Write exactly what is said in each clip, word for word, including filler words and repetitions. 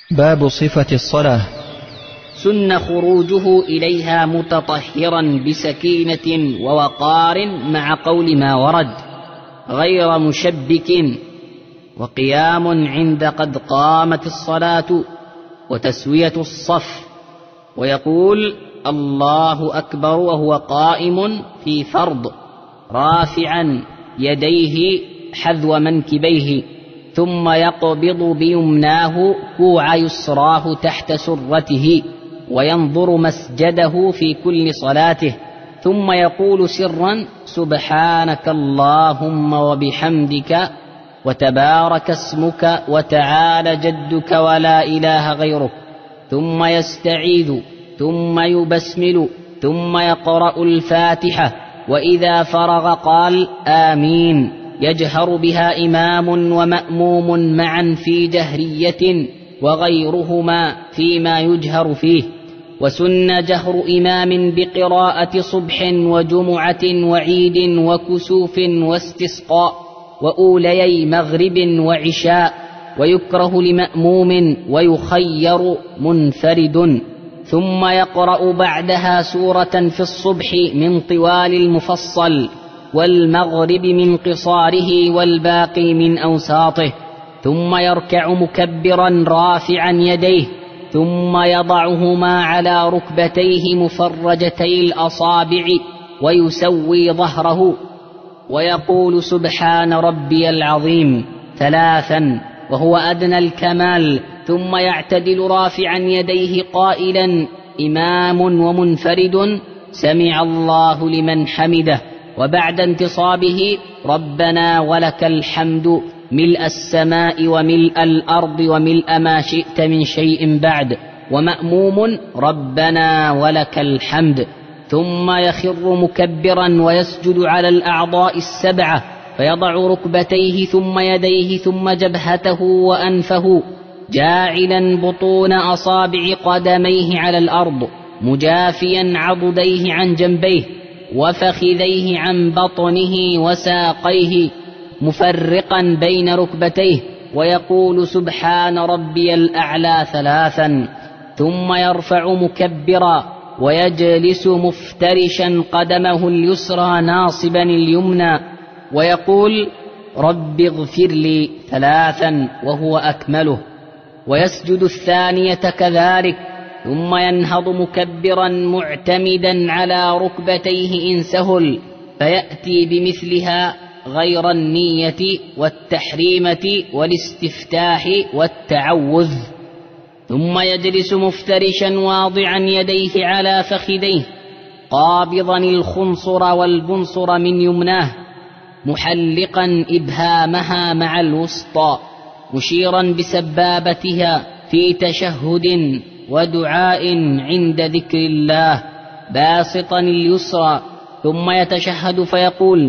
باب صفة الصلاة. سن خروجه إليها متطهرا بسكينة ووقار مع قول ما ورد غير مشبك، وقيام عند قد قامت الصلاة، وتسوية الصف، ويقول الله أكبر وهو قائم في فرض رافعا يديه حذو منكبيه، ثم يقبض بيمناه كوع يسراه تحت سرته، وينظر مسجده في كل صلاته، ثم يقول سرا سبحانك اللهم وبحمدك وتبارك اسمك وتعالى جدك ولا إله غيرك، ثم يستعيذ، ثم يبسمل، ثم يقرأ الفاتحة، وإذا فرغ قال آمين، يجهر بها إمام ومأموم معا في جهرية وغيرهما فيما يجهر فيه. وسن جهر إمام بقراءة صبح وجمعة وعيد وكسوف واستسقاء وأوليي مغرب وعشاء، ويكره لمأموم ويخير منفرد، ثم يقرأ بعدها سورة في الصبح من طوال المفصل، والمغرب من قصاره، والباقي من أوساطه، ثم يركع مكبرا رافعا يديه، ثم يضعهما على ركبتيه مفرجتي الأصابع، ويسوي ظهره، ويقول سبحان ربي العظيم ثلاثا وهو أدنى الكمال، ثم يعتدل رافعا يديه قائلا إمام ومنفرد سمع الله لمن حمده، وبعد انتصابه ربنا ولك الحمد ملء السماء وملء الأرض وملء ما شئت من شيء بعد، ومأموم ربنا ولك الحمد، ثم يخر مكبرا ويسجد على الأعضاء السبعة، فيضع ركبتيه ثم يديه ثم جبهته وأنفه، جاعلا بطون أصابع قدميه على الأرض، مجافيا عضديه عن جنبيه وفخذيه عن بطنه وساقيه، مفرقا بين ركبتيه، ويقول سبحان ربي الأعلى ثلاثا، ثم يرفع مكبرا ويجلس مفترشا قدمه اليسرى ناصبا اليمنى، ويقول رب اغفر لي ثلاثا وهو أكمله، ويسجد الثانية كذلك، ثم ينهض مكبرا معتمدا على ركبتيه إن سهل، فيأتي بمثلها غير النية والتحريمة والاستفتاح والتعوذ، ثم يجلس مفترشا واضعا يديه على فخذيه قابضا الخنصر والبنصر من يمناه، محلقا إبهامها مع الوسطى، مشيرا بسبابتها في تشهد ودعاء عند ذكر الله، باسطا اليسرى، ثم يتشهد فيقول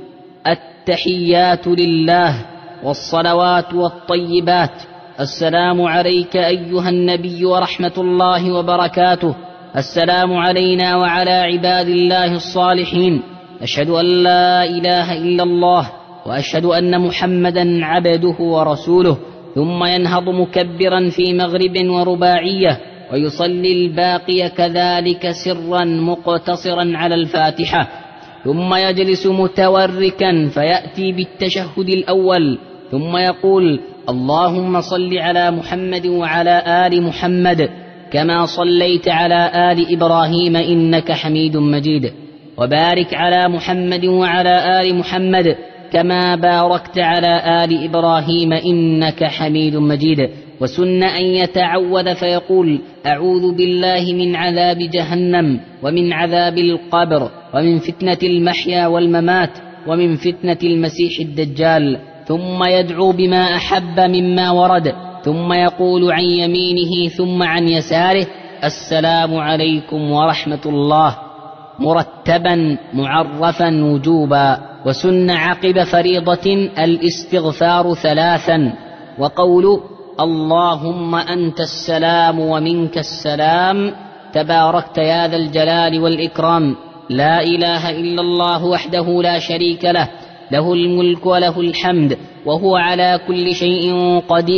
التحيات لله والصلوات والطيبات، السلام عليك أيها النبي ورحمة الله وبركاته، السلام علينا وعلى عباد الله الصالحين، أشهد أن لا إله إلا الله وأشهد أن محمدا عبده ورسوله، ثم ينهض مكبرا في مغرب ورباعية، ويصلي الباقي كذلك سرا مقتصرا على الفاتحة، ثم يجلس متوركا فيأتي بالتشهد الأول، ثم يقول اللهم صل على محمد وعلى آل محمد كما صليت على آل إبراهيم إنك حميد مجيد، وبارك على محمد وعلى آل محمد كما باركت على آل إبراهيم إنك حميد مجيد. وسن أن يتعوذ فيقول أعوذ بالله من عذاب جهنم ومن عذاب القبر ومن فتنة المحيا والممات ومن فتنة المسيح الدجال، ثم يدعو بما أحب مما ورد، ثم يقول عن يمينه ثم عن يساره السلام عليكم ورحمة الله، مرتبا معرفا وجوبا. وسن عقب فريضة الاستغفار ثلاثا، وقول اللهم أنت السلام ومنك السلام تباركت يا ذا الجلال والإكرام، لا إله إلا الله وحده لا شريك له، له الملك وله الحمد وهو على كل شيء قدير،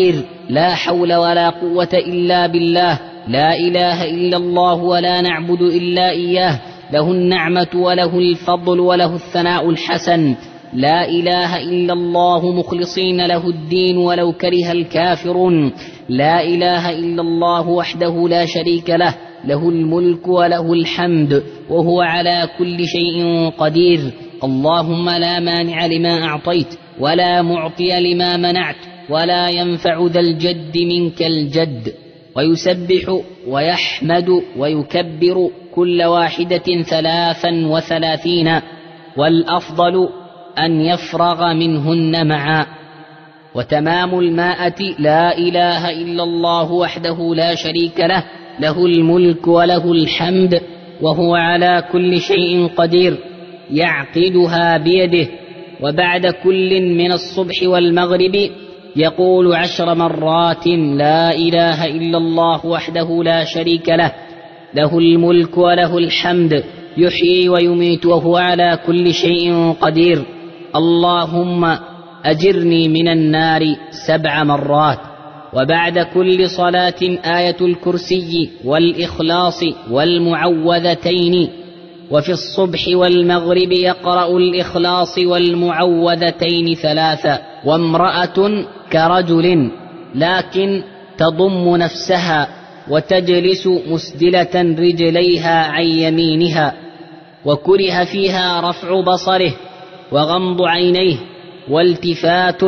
لا حول ولا قوة إلا بالله، لا إله إلا الله ولا نعبد إلا إياه، له النعمة وله الفضل وله الثناء الحسن، لا إله إلا الله مخلصين له الدين ولو كره الكافرون، لا إله إلا الله وحده لا شريك له، له الملك وله الحمد وهو على كل شيء قدير. اللهم لا مانع لما أعطيت ولا معطي لما منعت ولا ينفع ذا الجد منك الجد. ويسبح ويحمد ويكبر كل واحدة ثلاثا وثلاثين، والأفضل أن يفرغ منهن معا. وتمام المائة لا إله إلا الله وحده لا شريك له، له الملك وله الحمد وهو على كل شيء قدير، يعقدها بيده. وبعد كل من الصبح والمغرب يقول عشر مرات لا إله إلا الله وحده لا شريك له، له الملك وله الحمد يحيي ويميت وهو على كل شيء قدير. اللهم أجرني من النار سبع مرات. وبعد كل صلاة آية الكرسي والإخلاص والمعوذتين. وفي الصبح والمغرب يقرأ الإخلاص والمعوذتين ثلاثة. وامرأة كرجل لكن تضم نفسها وتجلس مسدلة رجليها عن يمينها، وكره فيها رفع بصره وغمض عينيه والتفات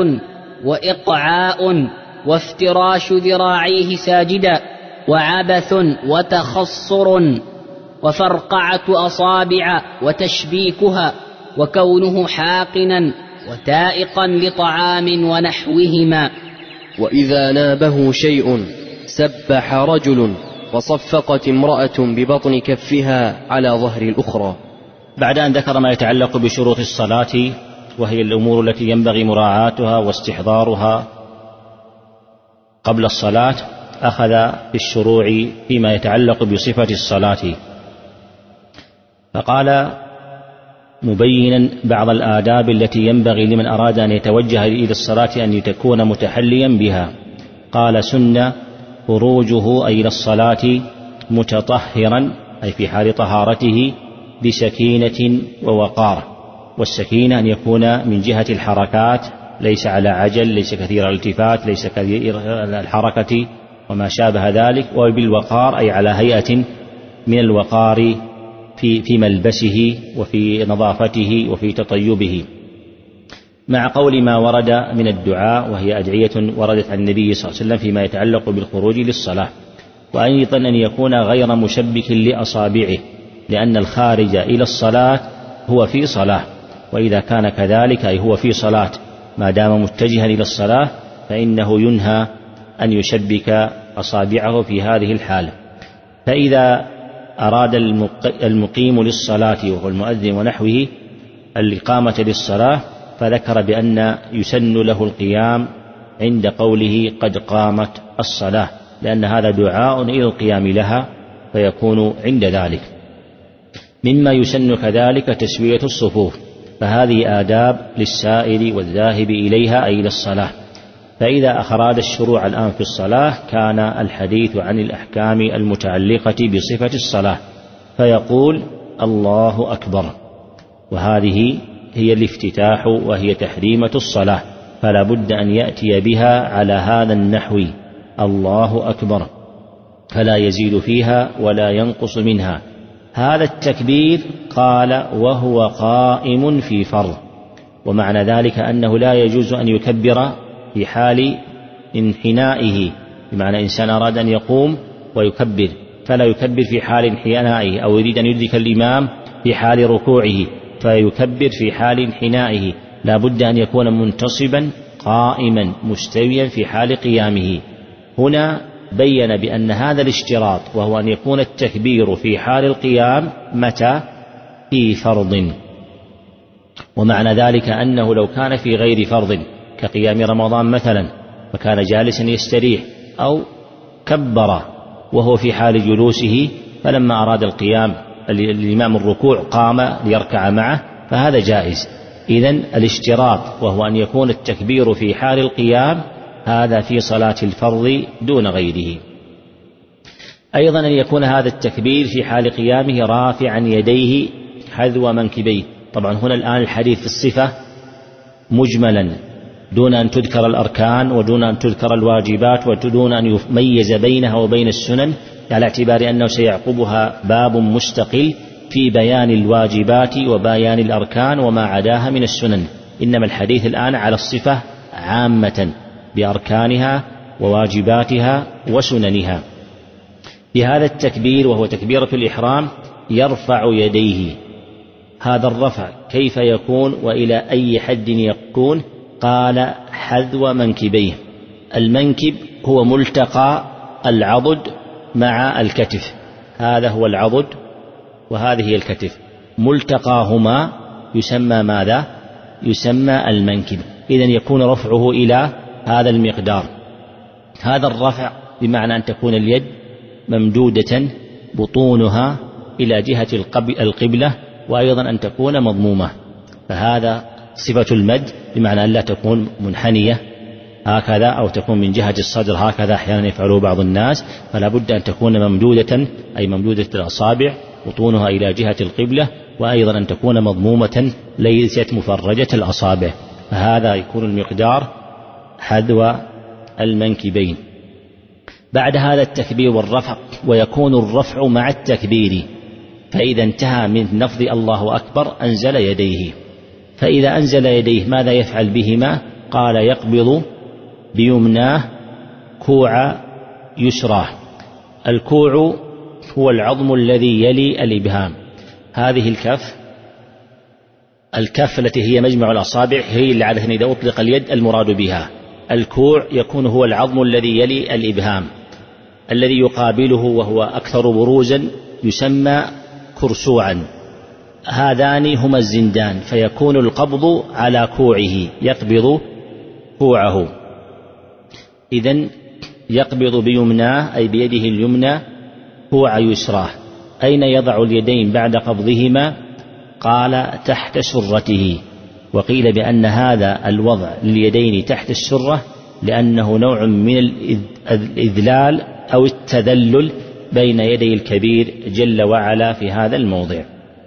وإقعاء وافتراش ذراعيه ساجدا وعبث وتخصر وفرقعة أصابع وتشبيكها وكونه حاقنا وتائقا لطعام ونحوهما. وإذا نابه شيء سبح رجل وصفقت امرأة ببطن كفها على ظهر الأخرى. بعد أن ذكر ما يتعلق بشروط الصلاة وهي الأمور التي ينبغي مراعاتها واستحضارها قبل الصلاة، أخذ بالشروع فيما يتعلق بصفة الصلاة، فقال مبينا بعض الآداب التي ينبغي لمن أراد أن يتوجه إلى الصلاة أن تكون متحليا بها. قال سن خروجه أي إلى الصلاة متطهرا أي في حال طهارته بسكينة ووقار. والسكينة أن يكون من جهة الحركات، ليس على عجل، ليس كثير الالتفات، ليس كثير الحركة وما شابه ذلك. وبالوقار أي على هيئة من الوقار في في ملبسه وفي نظافته وفي تطيبه، مع قول ما ورد من الدعاء وهي أدعية وردت عن النبي صلى الله عليه وسلم فيما يتعلق بالخروج للصلاة. وأيضا أن يكون غير مشبك لأصابعه، لأن الخارج إلى الصلاة هو في صلاة، وإذا كان كذلك أي هو في صلاة ما دام متجها إلى الصلاة فإنه ينهى أن يشبك أصابعه في هذه الحالة. فإذا أراد المقيم للصلاة وهو المؤذن ونحوه الإقامة للصلاة فذكر بأن يسن له القيام عند قوله قد قامت الصلاة، لأن هذا دعاء إلى القيام لها فيكون عند ذلك. مما يسن كذلك تسوية الصفوف، فهذه آداب للسائر والذاهب إليها أي إلى الصلاة. فإذا أراد الشروع الآن في الصلاة كان الحديث عن الأحكام المتعلقة بصفة الصلاة، فيقول الله أكبر، وهذه هي الافتتاح وهي تحريمة الصلاة، فلا بد أن يأتي بها على هذا النحو الله أكبر، فلا يزيد فيها ولا ينقص منها. هذا التكبير قال وهو قائم في فرض، ومعنى ذلك أنه لا يجوز أن يكبر في حال انحنائه، بمعنى إنسان أراد أن يقوم ويكبر فلا يكبر في حال انحنائه، أو يريد أن يدرك الإمام في حال ركوعه فيكبر في حال انحنائه، لا بد أن يكون منتصبا قائما مستويا في حال قيامه. هنا بين بأن هذا الاشتراط وهو أن يكون التكبير في حال القيام متى؟ في فرض. ومعنى ذلك أنه لو كان في غير فرض كقيام رمضان مثلا فكان جالسا يستريح، أو كبر وهو في حال جلوسه فلما أراد القيام الإمام الركوع قام ليركع معه فهذا جائز. إذن الاشتراط وهو أن يكون التكبير في حال القيام هذا في صلاة الفرض دون غيره. أيضا أن يكون هذا التكبير في حال قيامه رافعا يديه حذو منكبيه. طبعا هنا الآن الحديث في الصفة مجملا دون أن تذكر الأركان ودون أن تذكر الواجبات ودون أن يميز بينها وبين السنن، على اعتبار أنه سيعقبها باب مستقل في بيان الواجبات وبيان الأركان وما عداها من السنن. إنما الحديث الآن على الصفة عامة بأركانها وواجباتها وسننها. بهذا التكبير وهو تكبيرة الإحرام يرفع يديه. هذا الرفع كيف يكون وإلى أي حد يكون؟ قال حذو منكبيه. المنكب هو ملتقى العضد مع الكتف، هذا هو العضد وهذه هي الكتف، ملتقاهما يسمى ماذا؟ يسمى المنكب. إذن يكون رفعه إلى هذا المقدار. هذا الرفع بمعنى أن تكون اليد ممدودة بطونها إلى جهة القبلة، وأيضا أن تكون مضمومة، فهذا صفة المد بمعنى أن لا تكون منحنية هكذا أو تكون من جهة الصدر هكذا أحيانا يفعله بعض الناس، فلا بد أن تكون ممدودة أي ممدودة الأصابع بطونها إلى جهة القبلة، وأيضا أن تكون مضمومة ليست مفرجة الأصابع، فهذا يكون المقدار حذو المنكبين. بعد هذا التكبير والرفع، ويكون الرفع مع التكبير، فإذا انتهى من لفظ الله أكبر أنزل يديه. فإذا أنزل يديه ماذا يفعل بهما؟ قال يقبض بيمناه كوع يسراه. الكوع هو العظم الذي يلي الإبهام. هذه الكف الكف التي هي مجمع الأصابع هي اللي عادة إذا أطلق اليد المراد بها. الكوع يكون هو العظم الذي يلي الإبهام، الذي يقابله وهو أكثر بروزا يسمى كرسوعا. هذان هما الزندان، فيكون القبض على كوعه، يقبض كوعه. إذن يقبض بيمناه أي بيده اليمنى كوع يسراه. أين يضع اليدين بعد قبضهما؟ قال تحت سرته. وقيل بأن هذا الوضع لليدين تحت السرة لأنه نوع من الإذلال أو التذلل بين يدي الكبير جل وعلا في هذا الموضع.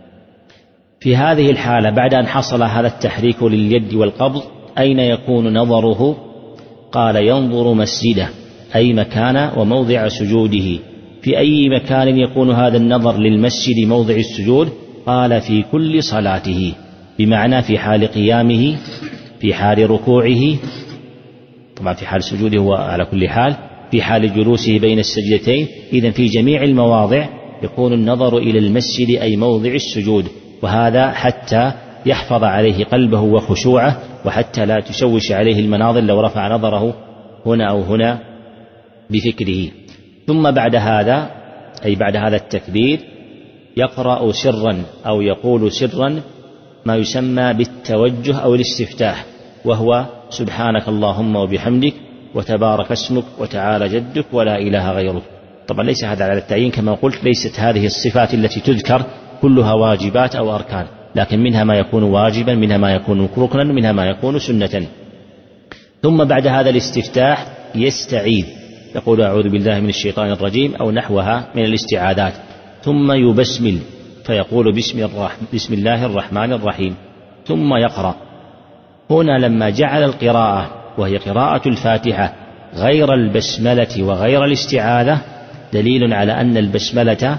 في هذه الحالة بعد أن حصل هذا التحريك لليد والقبض أين يكون نظره؟ قال ينظر مسجده أي مكان وموضع سجوده. في أي مكان يكون هذا النظر للمسجد موضع السجود؟ قال في كل صلاته، بمعنى في حال قيامه، في حال ركوعه، طبعا في حال سجوده هو على كل حال، في حال جلوسه بين السجدتين. إذن في جميع المواضع يكون النظر إلى المسجد أي موضع السجود، وهذا حتى يحفظ عليه قلبه وخشوعه، وحتى لا تشوش عليه المناظر لو رفع نظره هنا أو هنا بفكره. ثم بعد هذا أي بعد هذا التكبير يقرأ سرا أو يقول سرا ما يسمى بالتوجه أو الاستفتاح، وهو سبحانك اللهم وبحمدك وتبارك اسمك وتعالى جدك ولا إله غيرك. طبعا ليس هذا على التعيين كما قلت، ليست هذه الصفات التي تذكر كلها واجبات أو أركان، لكن منها ما يكون واجبا، منها ما يكون ركنا، منها ما يكون سنة. ثم بعد هذا الاستفتاح يستعيذ، يقول أعوذ بالله من الشيطان الرجيم أو نحوها من الاستعاذات، ثم يبسمل فيقول بسم, الرحم بسم الله الرحمن الرحيم، ثم يقرأ. هنا لما جعل القراءة وهي قراءة الفاتحة غير البسملة وغير الاستعاذة دليل على أن البسملة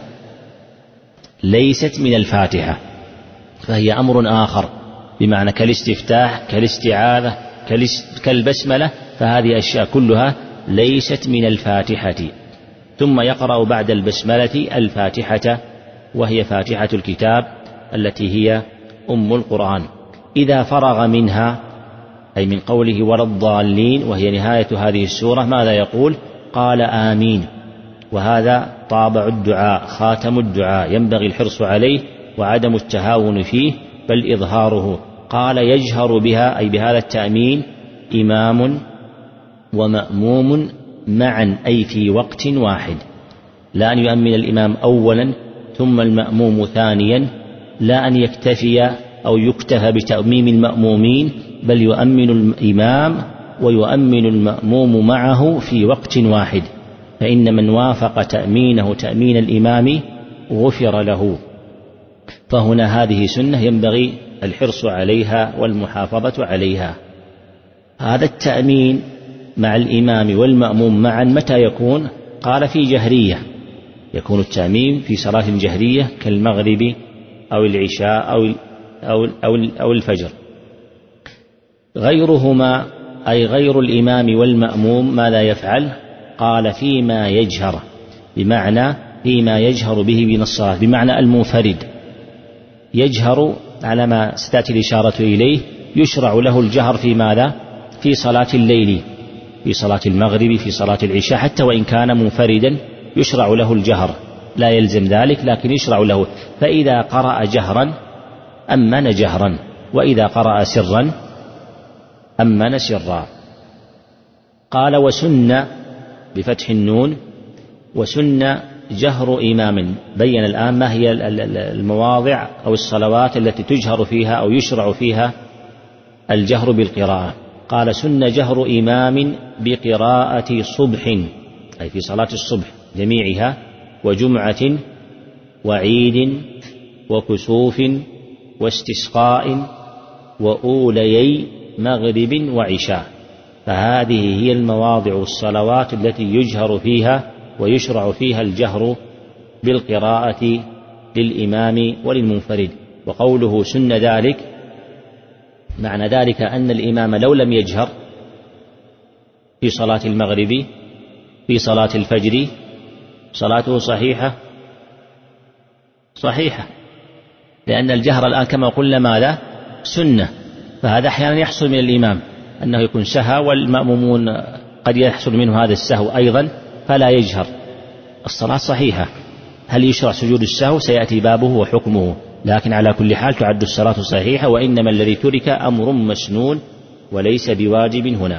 ليست من الفاتحة، فهي أمر آخر، بمعنى كالاستفتاح كالاستعاذة كالبسملة، فهذه أشياء كلها ليست من الفاتحة. ثم يقرأ بعد البسملة الفاتحة وهي فاتحة الكتاب التي هي أم القرآن. إذا فرغ منها أي من قوله ولا الضالين وهي نهاية هذه السورة ماذا يقول؟ قال آمين. وهذا طابع الدعاء، خاتم الدعاء، ينبغي الحرص عليه وعدم التهاون فيه بل إظهاره. قال يجهر بها أي بهذا التأمين إمام ومأموم معا أي في وقت واحد، لا أن يؤمن الإمام أولا ثم المأموم ثانيا، لا أن يكتفي أو يكتفى بتأميم المأمومين، بل يؤمن الإمام ويؤمن المأموم معه في وقت واحد، فإن من وافق تأمينه تأمين الإمام غفر له. فهنا هذه سنة ينبغي الحرص عليها والمحافظة عليها. هذا التأمين مع الإمام والمأموم معا متى يكون؟ قال في جهرية، يكون التأمين في صلاة جهرية كالمغرب أو العشاء أو أو أو, أو الفجر. غيرهما أي غير الإمام والمأموم ماذا يفعل؟ قال فيما يجهر، بمعنى فيما يجهر به من الصلاة، بمعنى المنفرد يجهر على ما ستأتي الإشارة إليه، يشرع له الجهر في ماذا؟ في صلاة الليل، في صلاة المغرب، في صلاة العشاء، حتى وإن كان منفردا يشرع له الجهر، لا يلزم ذلك لكن يشرع له. فإذا قرأ جهرا أمن جهرا، وإذا قرأ سرا أمن سرا. قال وسن بفتح النون، وسن جهر إمام. بين الآن ما هي المواضع أو الصلوات التي تجهر فيها أو يشرع فيها الجهر بالقراءة. قال سن جهر إمام بقراءة صبح، أي في صلاة الصبح جميعها، وجمعة وعيد وكسوف واستسقاء وأوليي مغرب وعشاء. فهذه هي المواضع الصلوات التي يجهر فيها ويشرع فيها الجهر بالقراءة للإمام وللمنفرد. وقوله سن ذلك معنى ذلك أن الإمام لو لم يجهر في صلاة المغرب في صلاة الفجر صلاته صحيحة صحيحة، لأن الجهر الآن كما قلنا ماذا؟ سنة. فهذا أحيانا يحصل من الإمام أنه يكون سهى، والمأمومون قد يحصل منه هذا السهو أيضا فلا يجهر، الصلاة صحيحة. هل يشرع سجود السهو؟ سيأتي بابه وحكمه، لكن على كل حال تعد الصلاة صحيحة، وإنما الذي ترك أمر مسنون وليس بواجب هنا.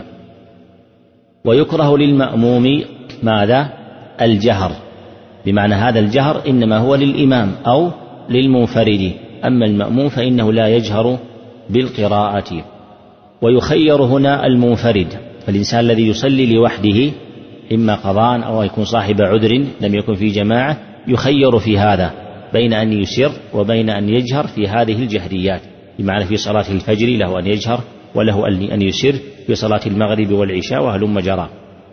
ويكره للمأموم ماذا؟ الجهر، بمعنى هذا الجهر إنما هو للإمام أو للمنفرد، أما المأموم فإنه لا يجهر بالقراءة. ويخير هنا المنفرد، فالإنسان الذي يصلي لوحده إما قضاء أو يكون صاحب عذر لم يكن في جماعة، يخير في هذا بين أن يسر وبين أن يجهر في هذه الجهريات، بمعنى في صلاة الفجر له أن يجهر وله أن يسر، في صلاة المغرب والعشاء وهلم جرى.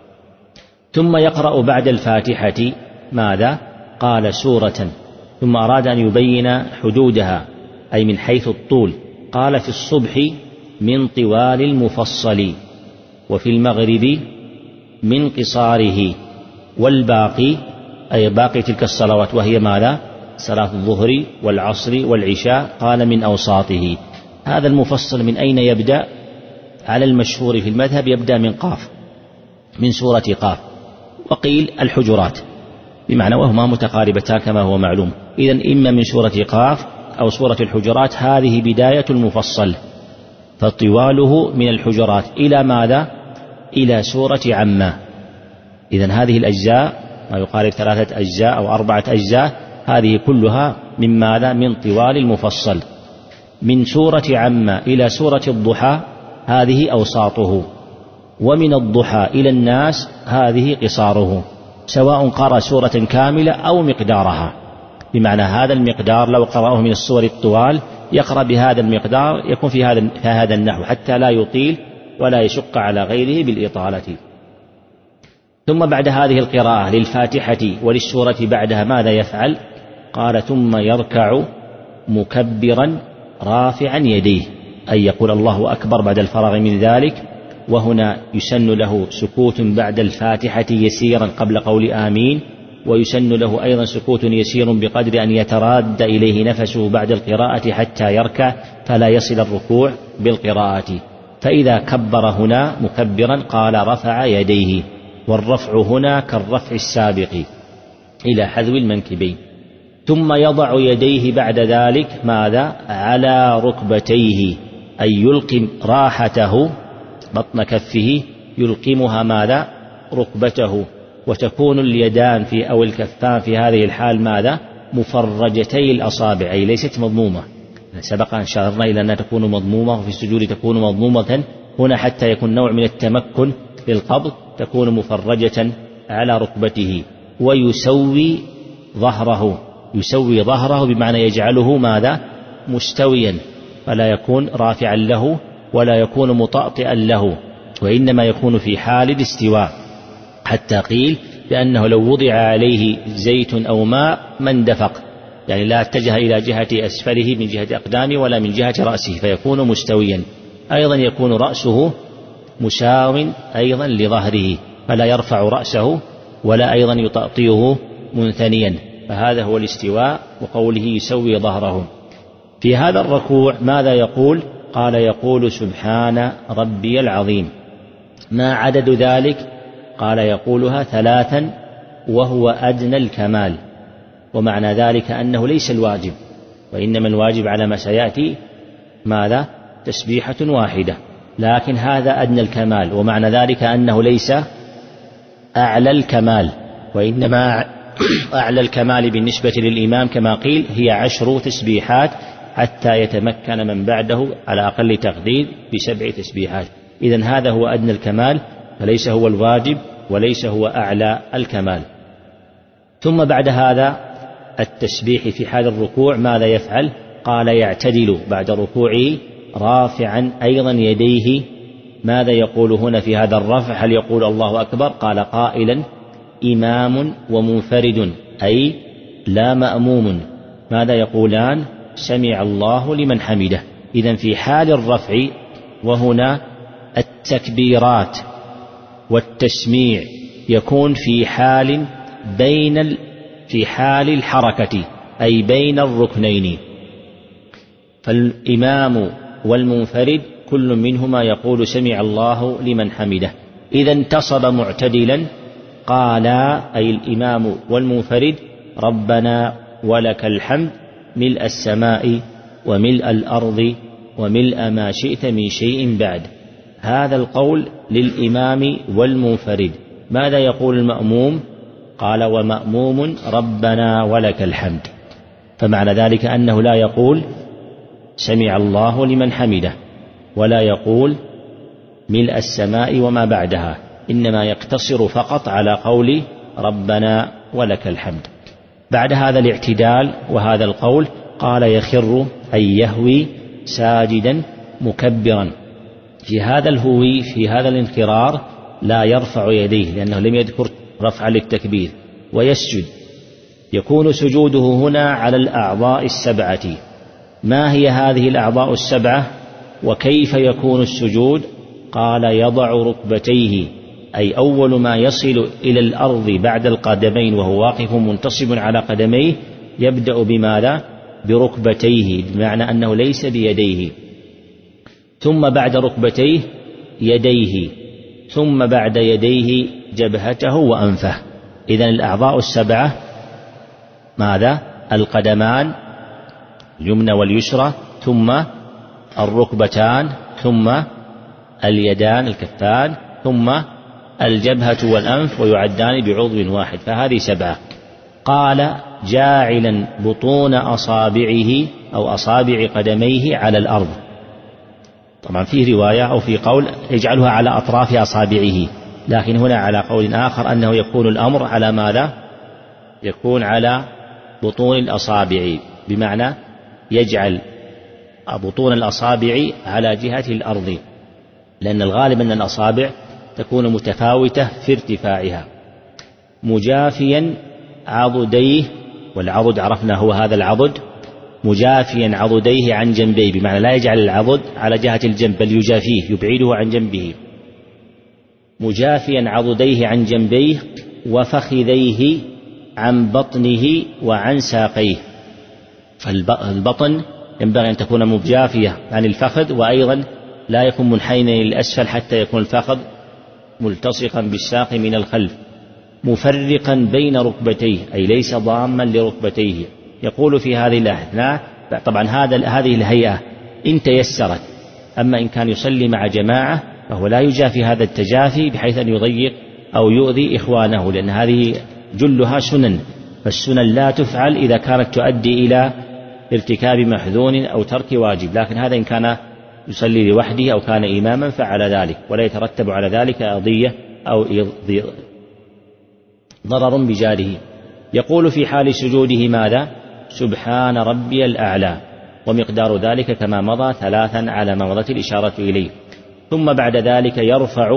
ثم يقرأ بعد الفاتحة ماذا؟ قال سورة، ثم أراد أن يبين حدودها أي من حيث الطول. قال في الصبح من طوال المفصل، وفي المغرب من قصاره، والباقي أي باقي تلك الصلوات وهي ماذا؟ صلاة الظهر والعصر والعشاء، قال من أوساطه. هذا المفصل من أين يبدأ؟ على المشهور في المذهب يبدأ من قاف، من سورة قاف، وقيل الحجرات، بمعنى وهما متقاربتان كما هو معلوم. إذن إما من سورة قاف أو سورة الحجرات، هذه بداية المفصل، فطواله من الحجرات إلى ماذا؟ إلى سورة عما. إذن هذه الأجزاء ما يقارب ثلاثة أجزاء أو أربعة أجزاء، هذه كلها من ماذا؟ من طوال المفصل. من سورة عما إلى سورة الضحى هذه أوساطه، ومن الضحى إلى الناس هذه قصاره، سواء قرأ سورة كاملة أو مقدارها، بمعنى هذا المقدار لو قرأه من السور الطوال يقرأ بهذا المقدار، يكون في هذا في هذا النحو حتى لا يطيل ولا يشق على غيره بالإطالة. ثم بعد هذه القراءة للفاتحة وللسورة بعدها ماذا يفعل؟ قال ثم يركع مكبرا رافعا يديه، أي يقول الله أكبر بعد الفراغ من ذلك. وهنا يسن له سكوت بعد الفاتحة يسيرا قبل قول آمين، ويسن له أيضا سكوت يسير بقدر أن يتراد إليه نفسه بعد القراءة حتى يركع فلا يصل الركوع بالقراءة. فإذا كبر هنا مكبرا قال رفع يديه، والرفع هنا كالرفع السابق إلى حذو المنكبين. ثم يضع يديه بعد ذلك ماذا؟ على ركبتيه، أي يلقم راحته بطن كفه، يلقمها ماذا؟ ركبته، وتكون اليدان في أو الكفان في هذه الحال ماذا؟ مفرجتي الأصابع، أي ليست مضمومة. سبق أن شارنا إلى أنها تكون مضمومة، وفي السجود تكون مضمومة هنا حتى يكون نوع من التمكن للقبض تكون مفرجة على ركبته، ويسوي ظهره، يسوي ظهره بمعنى يجعله ماذا؟ مستويا، فلا يكون رافعا له ولا يكون مطأطئا له، وإنما يكون في حال الاستواء، حتى قيل بأنه لو وضع عليه زيت أو ماء ما اندفق، يعني لا اتجه إلى جهة أسفله من جهة أقدامه ولا من جهة رأسه، فيكون مستويا. أيضا يكون رأسه مساو أيضا لظهره، فلا يرفع رأسه ولا أيضا يطأطئه منثنيا، فهذا هو الاستواء، وقوله يسوي ظهره. في هذا الركوع ماذا يقول؟ قال يقول سبحان ربي العظيم. ما عدد ذلك؟ قال يقولها ثلاثا وهو أدنى الكمال، ومعنى ذلك أنه ليس الواجب، وإنما الواجب على ما سيأتي ماذا؟ تسبيحة واحدة، لكن هذا أدنى الكمال، ومعنى ذلك أنه ليس أعلى الكمال، وإنما أعلى الكمال بالنسبة للإمام كما قيل هي عشر تسبيحات حتى يتمكن من بعده على أقل تقدير بسبع تسبيحات. إذن هذا هو أدنى الكمال، فليس هو الواجب وليس هو أعلى الكمال. ثم بعد هذا التسبيح في حال الركوع ماذا يفعل؟ قال يعتدل بعد ركوعه رافعا أيضا يديه. ماذا يقول هنا في هذا الرفع؟ هل يقول الله أكبر؟ قال قائلا إمام ومنفرد أي لا مأموم. ماذا يقولان؟ سمع الله لمن حمده. إذن في حال الرفع وهنا التكبيرات والتسميع يكون في حال بين في حال الحركة أي بين الركنين، فالإمام والمنفرد كل منهما يقول سمع الله لمن حمده. إذا انتصب معتدلا قال أي الإمام والمنفرد ربنا ولك الحمد ملء السماء وملء الأرض وملء ما شئت من شيء بعد. هذا القول للإمام والمنفرد. ماذا يقول المأموم؟ قال ومأموم ربنا ولك الحمد. فمعنى ذلك أنه لا يقول سمع الله لمن حمده ولا يقول ملء السماء وما بعدها، إنما يقتصر فقط على قول ربنا ولك الحمد. بعد هذا الاعتدال وهذا القول قال يخر أي يهوي ساجدا مكبرا. في هذا الهوي في هذا الانخرار لا يرفع يديه لأنه لم يذكر رفع للتكبير، ويسجد. يكون سجوده هنا على الأعضاء السبعة. ما هي هذه الأعضاء السبعة وكيف يكون السجود؟ قال يضع ركبتيه أي أول ما يصل إلى الأرض بعد القدمين وهو واقف منتصب على قدميه يبدأ بماذا؟ بركبتيه، بمعنى أنه ليس بيديه، ثم بعد ركبتيه يديه، ثم بعد يديه جبهته وأنفه. إذن الأعضاء السبعة ماذا؟ القدمان اليمنى واليسرى، ثم الركبتان، ثم اليدان الكفان، ثم الجبهة والأنف، ويعدان بعضو واحد، فهذه سبعة. قال جاعلا بطون أصابعه أو أصابع قدميه على الأرض. طبعا فيه رواية أو في قول يجعلها على أطراف أصابعه، لكن هنا على قول آخر أنه يكون الأمر على ماذا؟ يكون على بطون الأصابع، بمعنى يجعل بطون الأصابع على جهة الأرض، لأن الغالب أن الأصابع تكون متفاوتة في ارتفاعها. مجافيا عضديه، والعضد عرفنا هو هذا العضد، مجافيا عضديه عن جنبيه، بمعنى لا يجعل العضد على جهة الجنب بل يجافيه يبعده عن جنبه. مجافيا عضديه عن جنبيه وفخذيه عن بطنه وعن ساقيه. فالبطن ينبغي أن تكون مجافية عن الفخذ، وأيضا لا يكون منحنيا للأسفل حتى يكون الفخذ ملتصقا بالساق من الخلف. مفرقا بين ركبتيه أي ليس ضاما لركبتيه. يقول في هذه الأثناء طبعا هذا هذه الهيئة إن تيسرت، أما إن كان يصلي مع جماعة فهو لا يجافي هذا التجافي بحيث أن يضيق أو يؤذي إخوانه، لأن هذه جلها سنن، فالسنن لا تفعل إذا كانت تؤدي إلى ارتكاب محذون أو ترك واجب، لكن هذا إن كان يصلي لوحده أو كان إماما فعل ذلك، ولا يترتب على ذلك أضية أو ضرر بجاره. يقول في حال سجوده ماذا؟ سبحان ربي الأعلى، ومقدار ذلك كما مضى ثلاثا على ما مضت الإشارة إليه. ثم بعد ذلك يرفع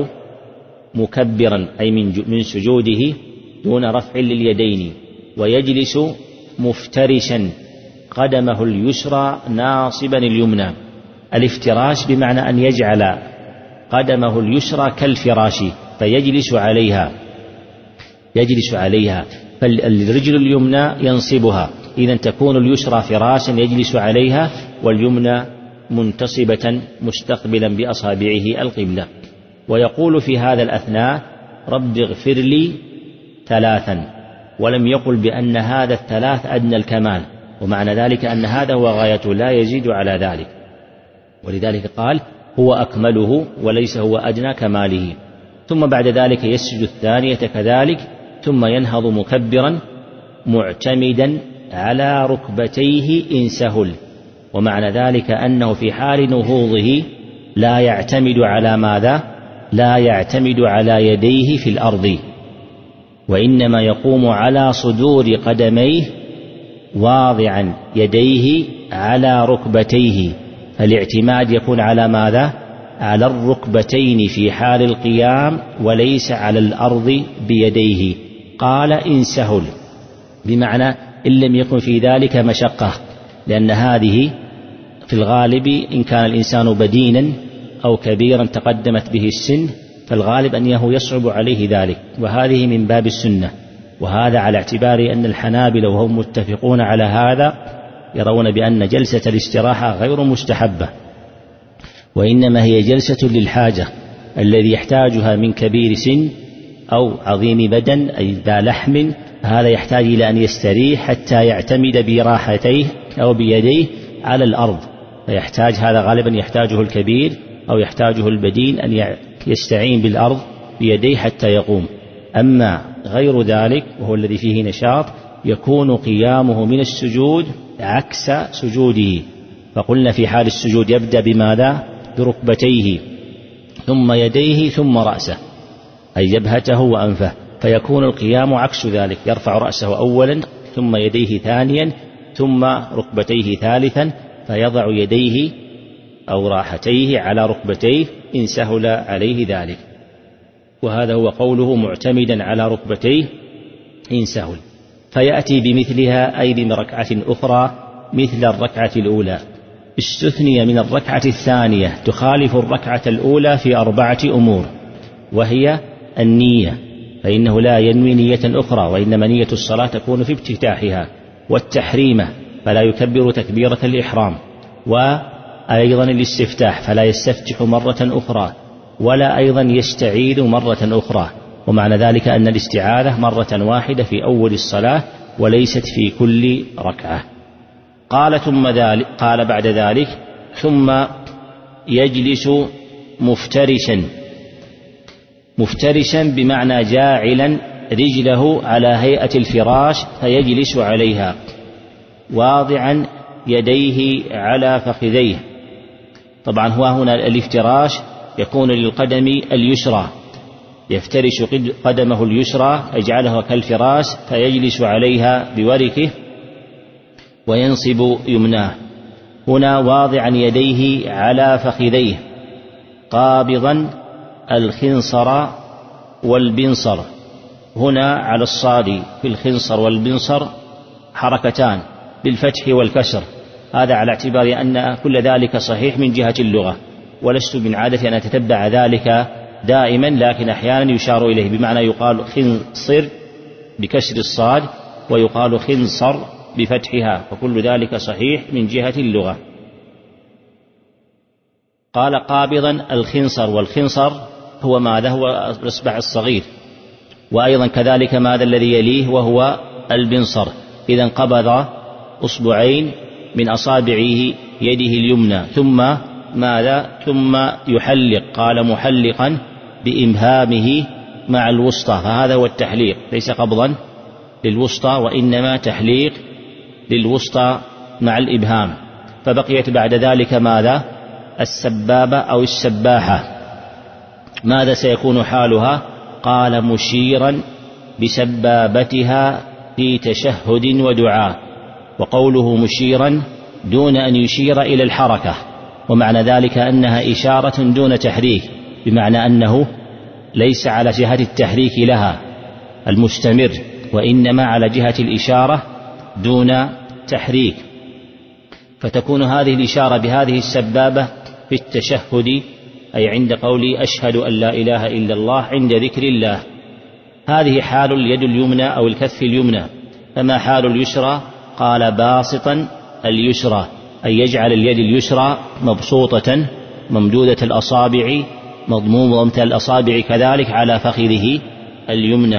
مكبرا أي من سجوده دون رفع لليدين، ويجلس مفترشا قدمه اليسرى ناصبا اليمنى. الافتراش بمعنى أن يجعل قدمه اليسرى كالفراش فيجلس عليها يجلس عليها فالرجل اليمنى ينصبها، إذن تكون اليسرى فراشا يجلس عليها، واليمنى منتصبة مستقبلا بأصابعه القبلة. ويقول في هذا الأثناء رب اغفر لي ثلاثا، ولم يقل بأن هذا الثلاث أدنى الكمال، ومعنى ذلك أن هذا هو غايته لا يزيد على ذلك، ولذلك قال هو أكمله وليس هو أدنى كماله. ثم بعد ذلك يسجد الثانية كذلك، ثم ينهض مكبرا معتمدا على ركبتيه إن سهل، ومعنى ذلك أنه في حال نهوضه لا يعتمد على ماذا؟ لا يعتمد على يديه في الأرض، وإنما يقوم على صدور قدميه واضعا يديه على ركبتيه، فالاعتماد يكون على ماذا؟ على الركبتين في حال القيام وليس على الأرض بيديه. قال إن سهل، بمعنى إن لم يكن في ذلك مشقة، لأن هذه في الغالب إن كان الإنسان بدينا أو كبيرا تقدمت به السن فالغالب أنه يصعب عليه ذلك، وهذه من باب السنة. وهذا على اعتبار أن الحنابلة وهم متفقون على هذا يرون بأن جلسة الاستراحة غير مستحبة، وإنما هي جلسة للحاجة الذي يحتاجها من كبير سن أو عظيم بدن أي ذا لحم، هذا يحتاج إلى أن يستريح حتى يعتمد براحتيه أو بيديه على الأرض، فيحتاج هذا غالبا يحتاجه الكبير أو يحتاجه البدين أن يستعين بالأرض بيديه حتى يقوم. أما غير ذلك وهو الذي فيه نشاط يكون قيامه من السجود عكس سجوده، فقلنا في حال السجود يبدأ بماذا؟ بركبتيه ثم يديه ثم رأسه أي جبهته وأنفه، فيكون القيام عكس ذلك، يرفع رأسه أولا ثم يديه ثانيا ثم ركبتيه ثالثا، فيضع يديه أو راحتيه على ركبتيه إن سهل عليه ذلك. وهذا هو قوله معتمدا على ركبتيه إن سهل. فيأتي بمثلها أي بركعة أخرى مثل الركعة الأولى. استثني من الركعة الثانية تخالف الركعة الأولى في أربعة أمور، وهي النية، فإنه لا ينوي نية أخرى وإنما نية الصلاة تكون في افتتاحها، والتحريمة فلا يكبر تكبيرة الإحرام، وأيضا الاستفتاح فلا يستفتح مرة أخرى ولا أيضا يستعيذ مرة أخرى، ومعنى ذلك أن الاستعاذة مرة واحدة في أول الصلاة وليست في كل ركعة. قال ثم ذلك قال بعد ذلك ثم يجلس مفترشا، مفترشا بمعنى جاعلا رجله على هيئة الفراش فيجلس عليها، واضعا يديه على فخذيه. طبعا هو هنا الافتراش يكون للقدم اليسرى، يفترش قدمه اليسرى يجعلها كالفراش فيجلس عليها بوركه وينصب يمناه. هنا واضعا يديه على فخذيه قابضا الخنصر والبنصر. هنا على الصاد في الخنصر والبنصر حركتان بالفتح والكسر، هذا على اعتبار أن كل ذلك صحيح من جهة اللغة، ولست من عادة أن أتتبع ذلك دائما، لكن أحيانا يشار إليه بمعنى يقال خنصر بكسر الصاد ويقال خنصر بفتحها، فكل ذلك صحيح من جهة اللغة. قال قابضا الخنصر، والخنصر هو ماذا؟ هو الإصبع الصغير، وأيضا كذلك ماذا الذي يليه وهو البنصر. إذن قبض أصبعين من أصابعه يده اليمنى ثم ماذا؟ ثم يحلق، قال محلقا بإبهامه مع الوسطى، فهذا هو التحليق، ليس قبضا للوسطى وإنما تحليق للوسطى مع الإبهام. فبقيت بعد ذلك ماذا؟ السبابة أو السباحة ماذا سيكون حالها؟ قال مشيرا بسبابتها في تشهد ودعاء. وقوله مشيرا دون أن يشير إلى الحركة، ومعنى ذلك أنها إشارة دون تحريك، بمعنى أنه ليس على جهة التحريك لها المستمر، وإنما على جهة الإشارة دون تحريك. فتكون هذه الإشارة بهذه السبابة في التشهد، أي عند قولي أشهد أن لا إله إلا الله، عند ذكر الله. هذه حال اليد اليمنى أو الكف اليمنى. فما حال اليسرى؟ قال باسطا اليسرى، أي يجعل اليد اليسرى مبسوطة ممدودة الأصابع مضمومة الأصابع كذلك على فخذه اليمنى.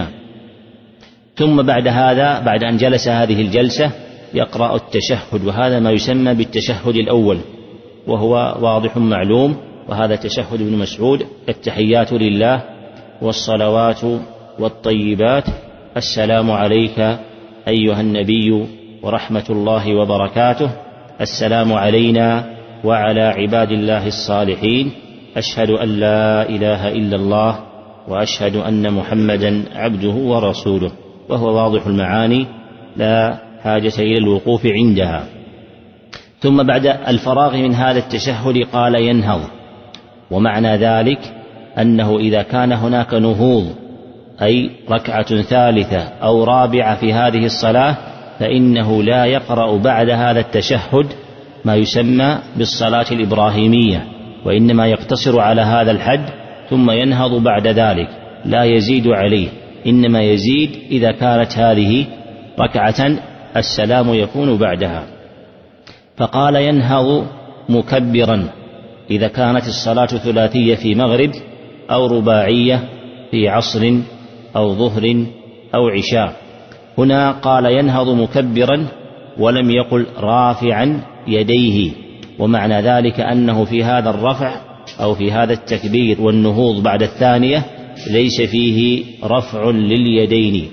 ثم بعد هذا، بعد أن جلس هذه الجلسة، يقرأ التشهد، وهذا ما يسمى بالتشهد الأول، وهو واضح معلوم، وهذا تشهد ابن مسعود: التحيات لله والصلوات والطيبات، السلام عليك أيها النبي ورحمة الله وبركاته، السلام علينا وعلى عباد الله الصالحين، أشهد أن لا إله إلا الله وأشهد أن محمدا عبده ورسوله. وهو واضح المعاني لا حاجة إلى الوقوف عندها. ثم بعد الفراغ من هذا التشهد قال ينهض، ومعنى ذلك أنه إذا كان هناك نهوض، أي ركعة ثالثة أو رابعة في هذه الصلاة، فإنه لا يقرأ بعد هذا التشهد ما يسمى بالصلاة الإبراهيمية، وإنما يقتصر على هذا الحد ثم ينهض بعد ذلك، لا يزيد عليه، إنما يزيد إذا كانت هذه ركعة السلام يكون بعدها. فقال ينهض مكبرا إذا كانت الصلاة ثلاثية في مغرب، أو رباعية في عصر أو ظهر أو عشاء. هنا قال ينهض مكبرا ولم يقل رافعا يديه، ومعنى ذلك أنه في هذا الرفع أو في هذا التكبير والنهوض بعد الثانية ليس فيه رفع لليدين.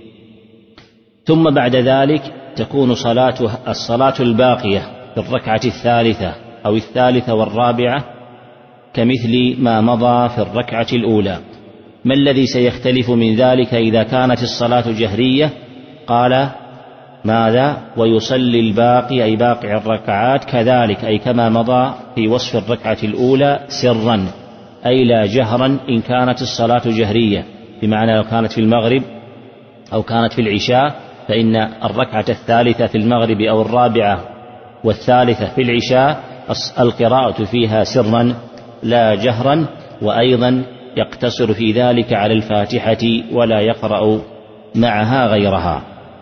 ثم بعد ذلك تكون صلاة الصلاة الباقية في الركعة الثالثة أو الثالثة والرابعة كمثل ما مضى في الركعة الأولى. ما الذي سيختلف من ذلك إذا كانت الصلاة جهرية؟ قال ماذا؟ ويصلي الباقي، أي باقي الركعات كذلك، أي كما مضى في وصف الركعة الأولى سرا، أي لا جهرا إن كانت الصلاة جهرية، بمعنى لو كانت في المغرب أو كانت في العشاء، فإن الركعة الثالثة في المغرب أو الرابعة والثالثة في العشاء القراءة فيها سرا لا جهرا، وأيضا يقتصر في ذلك على الفاتحة ولا يقرأ معها غيرها.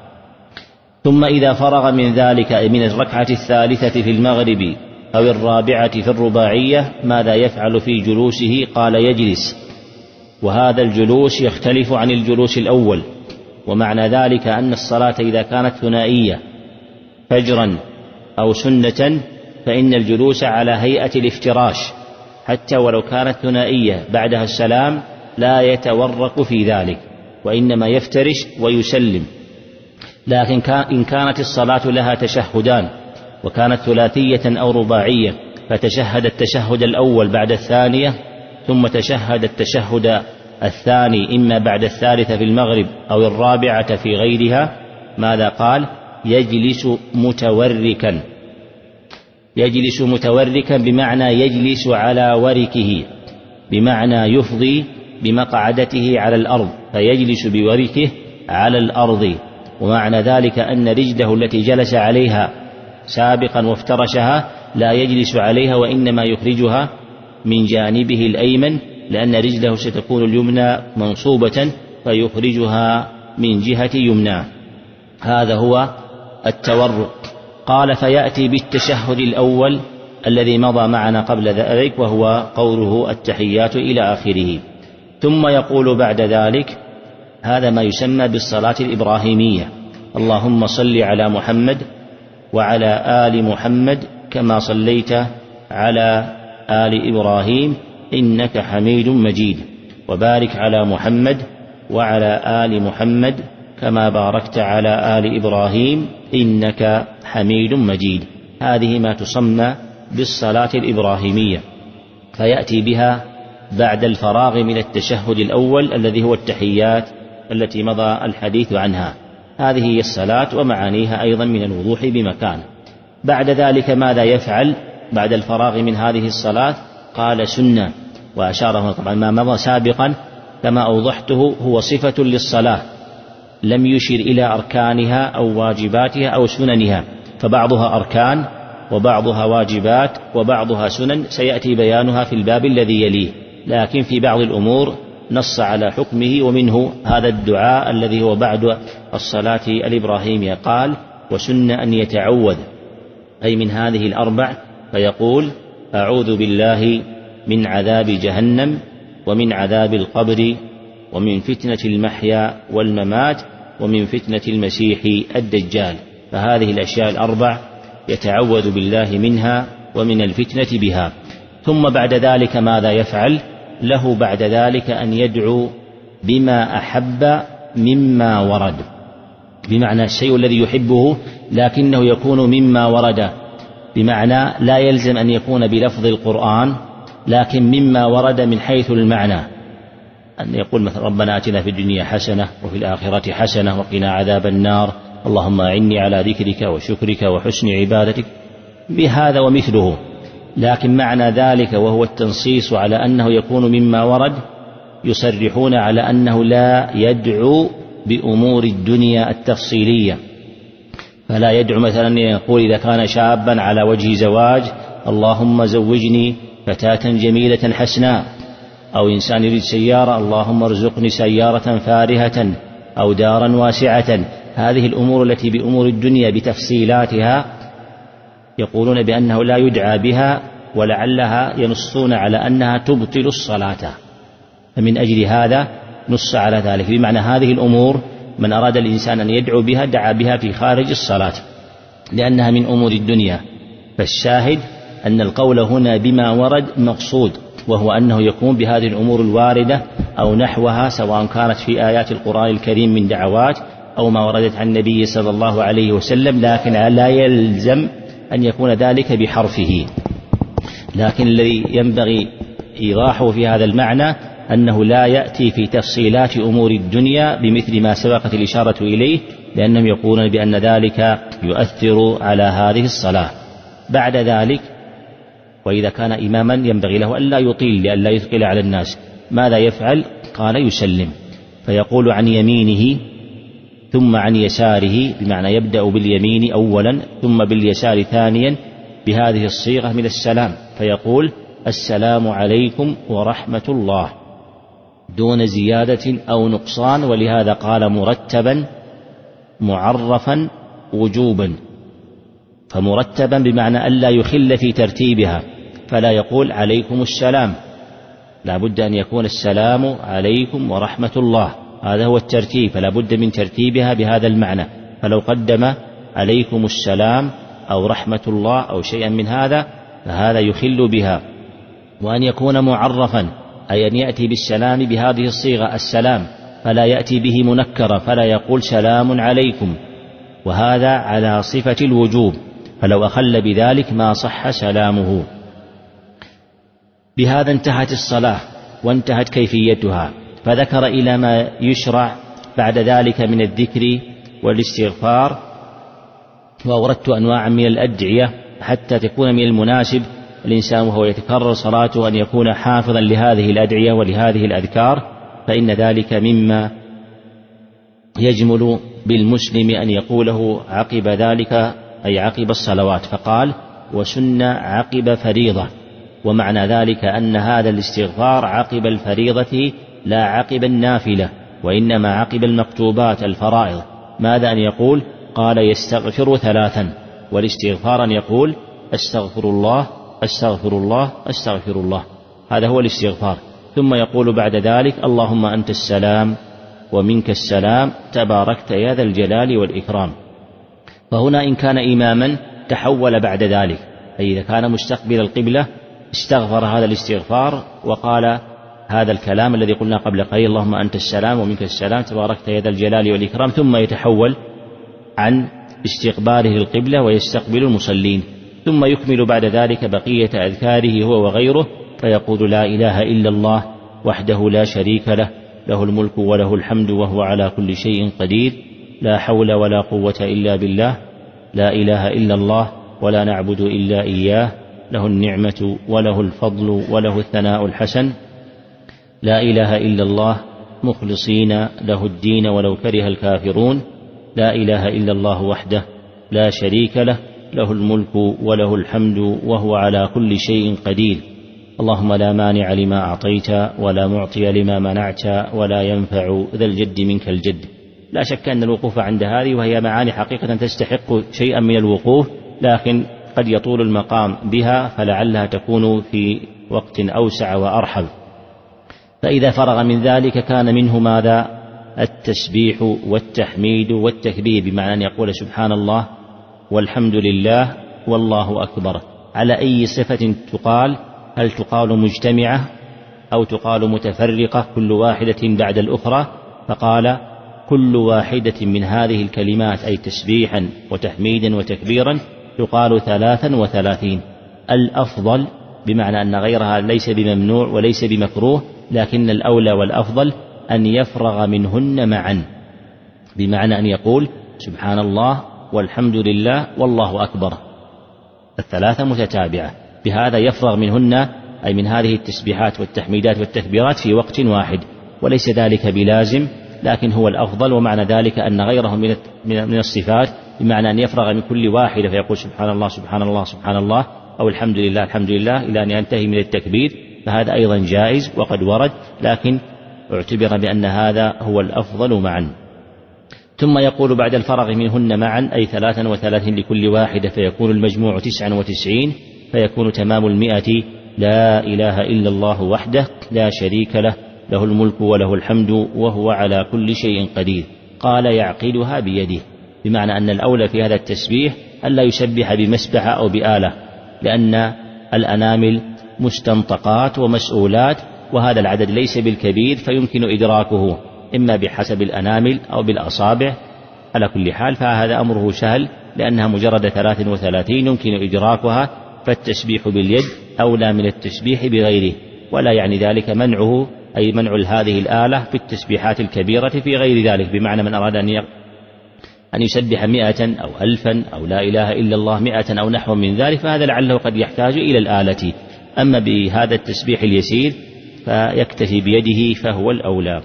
ثم إذا فرغ من ذلك من الركعة الثالثة في المغرب أو الرابعة في الرباعية ماذا يفعل في جلوسه؟ قال يجلس، وهذا الجلوس يختلف عن الجلوس الأول، ومعنى ذلك أن الصلاة إذا كانت ثنائية فجرا أو سنة فإن الجلوس على هيئة الافتراش، حتى ولو كانت ثنائية بعدها السلام لا يتورق في ذلك، وإنما يفترش ويسلم. لكن إن كانت الصلاة لها تشهدان وكانت ثلاثية أو رباعية فتشهد التشهد الأول بعد الثانية، ثم تشهد التشهد الثاني إما بعد الثالثة في المغرب أو الرابعة في غيرها، ماذا قال؟ يجلس متوركا. يجلس متوركا بمعنى يجلس على وركه، بمعنى يفضي بمقعدته على الأرض، فيجلس بوركه على الأرض، ومعنى ذلك أن رجله التي جلس عليها سابقا وافترشها لا يجلس عليها، وإنما يخرجها من جانبه الأيمن، لأن رجله ستكون اليمنى منصوبة فيخرجها من جهة يمنى. هذا هو التورق. قال فيأتي بالتشهد الأول الذي مضى معنا قبل ذلك، وهو قوله التحيات إلى آخره، ثم يقول بعد ذلك هذا ما يسمى بالصلاة الإبراهيمية: اللهم صل على محمد وعلى آل محمد كما صليت على آل إبراهيم إنك حميد مجيد، وبارك على محمد وعلى آل محمد كما باركت على آل إبراهيم إنك حميد مجيد. هذه ما تسمى بالصلاة الإبراهيمية، فيأتي بها بعد الفراغ من التشهد الأول الذي هو التحيات التي مضى الحديث عنها. هذه هي الصلاة ومعانيها أيضا من الوضوح بمكان. بعد ذلك ماذا يفعل بعد الفراغ من هذه الصلاة؟ قال سنة، وأشاره طبعا ما مضى سابقا كما أوضحته هو صفة للصلاة، لم يشر إلى أركانها أو واجباتها أو سننها، فبعضها أركان وبعضها واجبات وبعضها سنن سيأتي بيانها في الباب الذي يليه، لكن في بعض الأمور نص على حكمه، ومنه هذا الدعاء الذي هو بعد الصلاة الإبراهيمية. قال وسن أن يتعوذ، أي من هذه الأربع، فيقول أعوذ بالله من عذاب جهنم ومن عذاب القبر ومن فتنة المحيا والممات ومن فتنة المسيح الدجال. فهذه الأشياء الأربع يتعوذ بالله منها ومن الفتنة بها. ثم بعد ذلك ماذا يفعل؟ له بعد ذلك أن يدعو بما أحب مما ورد، بمعنى الشيء الذي يحبه لكنه يكون مما ورد، بمعنى لا يلزم أن يكون بلفظ القرآن لكن مما ورد من حيث المعنى، أن يقول مثلا ربنا آتنا في الدنيا حسنة وفي الآخرة حسنة وقنا عذاب النار، اللهم أعني على ذكرك وشكرك وحسن عبادتك، بهذا ومثله. لكن معنى ذلك وهو التنصيص على أنه يكون مما ورد، يصرحون على أنه لا يدعو بأمور الدنيا التفصيلية، فلا يدعو مثلا يقول إذا كان شابا على وجه زواج اللهم زوجني فتاة جميلة حسناء، أو إنسان يريد سيارة اللهم ارزقني سيارة فارهة أو دارا واسعة. هذه الأمور التي بأمور الدنيا بتفصيلاتها يقولون بأنه لا يدعى بها، ولعلها ينصون على أنها تبطل الصلاة، فمن أجل هذا نص على ذلك، بمعنى هذه الأمور من أراد الإنسان أن يدعو بها دعا بها في خارج الصلاة لأنها من أمور الدنيا. فالشاهد أن القول هنا بما ورد مقصود، وهو أنه يكون بهذه الأمور الواردة أو نحوها، سواء كانت في آيات القرآن الكريم من دعوات أو ما وردت عن النبي صلى الله عليه وسلم، لكن لا يلزم أن يكون ذلك بحرفه. لكن الذي ينبغي إيضاحه في هذا المعنى أنه لا يأتي في تفصيلات أمور الدنيا بمثل ما سبقت الإشارة إليه، لأنهم يقولون بأن ذلك يؤثر على هذه الصلاة. بعد ذلك وإذا كان إماما ينبغي له ألا يطيل لئلا يثقل على الناس، ماذا يفعل؟ قال يسلم، فيقول عن يمينه ثم عن يساره، بمعنى يبدأ باليمين أولا ثم باليسار ثانيا بهذه الصيغة من السلام، فيقول السلام عليكم ورحمة الله دون زيادة أو نقصان، ولهذا قال مرتبا معرفا وجوبا، فمرتبا بمعنى ألا يخل في ترتيبها، فلا يقول عليكم السلام، لا بد أن يكون السلام عليكم ورحمة الله، هذا هو الترتيب، فلا بد من ترتيبها بهذا المعنى. فلو قدم عليكم السلام أو رحمة الله أو شيئا من هذا فهذا يخل بها. وأن يكون معرفا أي أن يأتي بالسلام بهذه الصيغة السلام، فلا يأتي به منكرا، فلا يقول سلام عليكم، وهذا على صفة الوجوب، فلو أخل بذلك ما صح سلامه. بهذا انتهت الصلاة وانتهت كيفيتها، فذكر إلى ما يشرع بعد ذلك من الذكر والاستغفار، وأوردت أنواعا من الأدعية حتى تكون من المناسب الإنسان وهو يتكرر صلاته أن يكون حافظا لهذه الأدعية ولهذه الأذكار، فإن ذلك مما يجمل بالمسلم أن يقوله عقب ذلك، أي عقب الصلوات. فقال وسن عقب فريضة، ومعنى ذلك أن هذا الاستغفار عقب الفريضة لا عقب النافلة، وإنما عقب المكتوبات الفرائض. ماذا أن يقول؟ قال يستغفر ثلاثا، والاستغفار أن يقول أستغفر الله أستغفر الله أستغفر الله، هذا هو الاستغفار. ثم يقول بعد ذلك اللهم أنت السلام ومنك السلام تباركت يا ذا الجلال والإكرام. فهنا إن كان إماما تحول بعد ذلك، أي إذا كان مستقبل القبلة استغفر هذا الاستغفار وقال هذا الكلام الذي قلنا قبل قليل اللهم أنت السلام ومنك السلام تباركت يا ذا الجلال والإكرام، ثم يتحول عن استقباله للقبلة ويستقبل المصلين. ثم يكمل بعد ذلك بقية أذكاره هو وغيره، فيقول: لا إله إلا الله وحده لا شريك له، له الملك وله الحمد وهو على كل شيء قدير، لا حول ولا قوة إلا بالله، لا إله إلا الله ولا نعبد إلا إياه، له النعمة وله الفضل وله الثناء الحسن، لا إله إلا الله مخلصين له الدين ولو كره الكافرون، لا إله إلا الله وحده لا شريك له، له الملك وله الحمد وهو على كل شيء قدير، اللهم لا مانع لما أعطيت ولا معطي لما منعت ولا ينفع ذا الجد منك الجد. لا شك أن الوقوف عند هذه، وهي معاني حقيقة تستحق شيئا من الوقوف، لكن قد يطول المقام بها، فلعلها تكون في وقت أوسع وأرحب. فإذا فرغ من ذلك كان منه ماذا؟ التسبيح والتحميد والتكبير، بمعنى أن يقول سبحان الله والحمد لله والله أكبر. على أي صفة تقال؟ هل تقال مجتمعة أو تقال متفرقة كل واحدة بعد الأخرى؟ فقال: كل واحدة من هذه الكلمات، أي تسبيحا وتحميدا وتكبيرا، تقال ثلاثا وثلاثين. الأفضل بمعنى أن غيرها ليس بممنوع وليس بمكروه، لكن الأولى والأفضل أن يفرغ منهن معا، بمعنى أن يقول سبحان الله والحمد لله والله أكبر الثلاثة متتابعة، بهذا يفرغ منهن، أي من هذه التسبيحات والتحميدات والتكبيرات، في وقت واحد، وليس ذلك بلازم، لكن هو الأفضل. ومعنى ذلك أن غيره من الصفات، بمعنى أن يفرغ من كل واحدة فيقول سبحان الله سبحان الله سبحان الله، أو الحمد لله الحمد لله، إلى أن ينتهي من التكبير، فهذا أيضا جائز وقد ورد، لكن اعتبر بأن هذا هو الأفضل معا. ثم يقول بعد الفرغ منهن معا، أي ثلاثا وثلاثين لكل واحدة، فيكون المجموع تسعا وتسعين، فيكون تمام المئة: لا إله إلا الله وحده لا شريك له، له الملك وله الحمد وهو على كل شيء قدير. قال: يعقدها بيده، بمعنى أن الأولى في هذا التسبيح ألا يسبح بمسبحة أو بآلة، لأن الأنامل مستنطقات ومسؤولات، وهذا العدد ليس بالكبير، فيمكن إدراكه إما بحسب الأنامل أو بالأصابع. على كل حال فهذا أمره سهل، لأنها مجرد ثلاث وثلاثين يمكن إدراكها، فالتسبيح باليد أولى من التسبيح بغيره، ولا يعني ذلك منعه، أي منع هذه الآلة في التسبيحات الكبيرة في غير ذلك، بمعنى من أراد أن يسبح مئة أو ألفا أو لا إله إلا الله مئة أو نحو من ذلك، فهذا لعله قد يحتاج إلى الآلة. أما بهذا التسبيح اليسير فيكتفي بيده، فهو الأولى.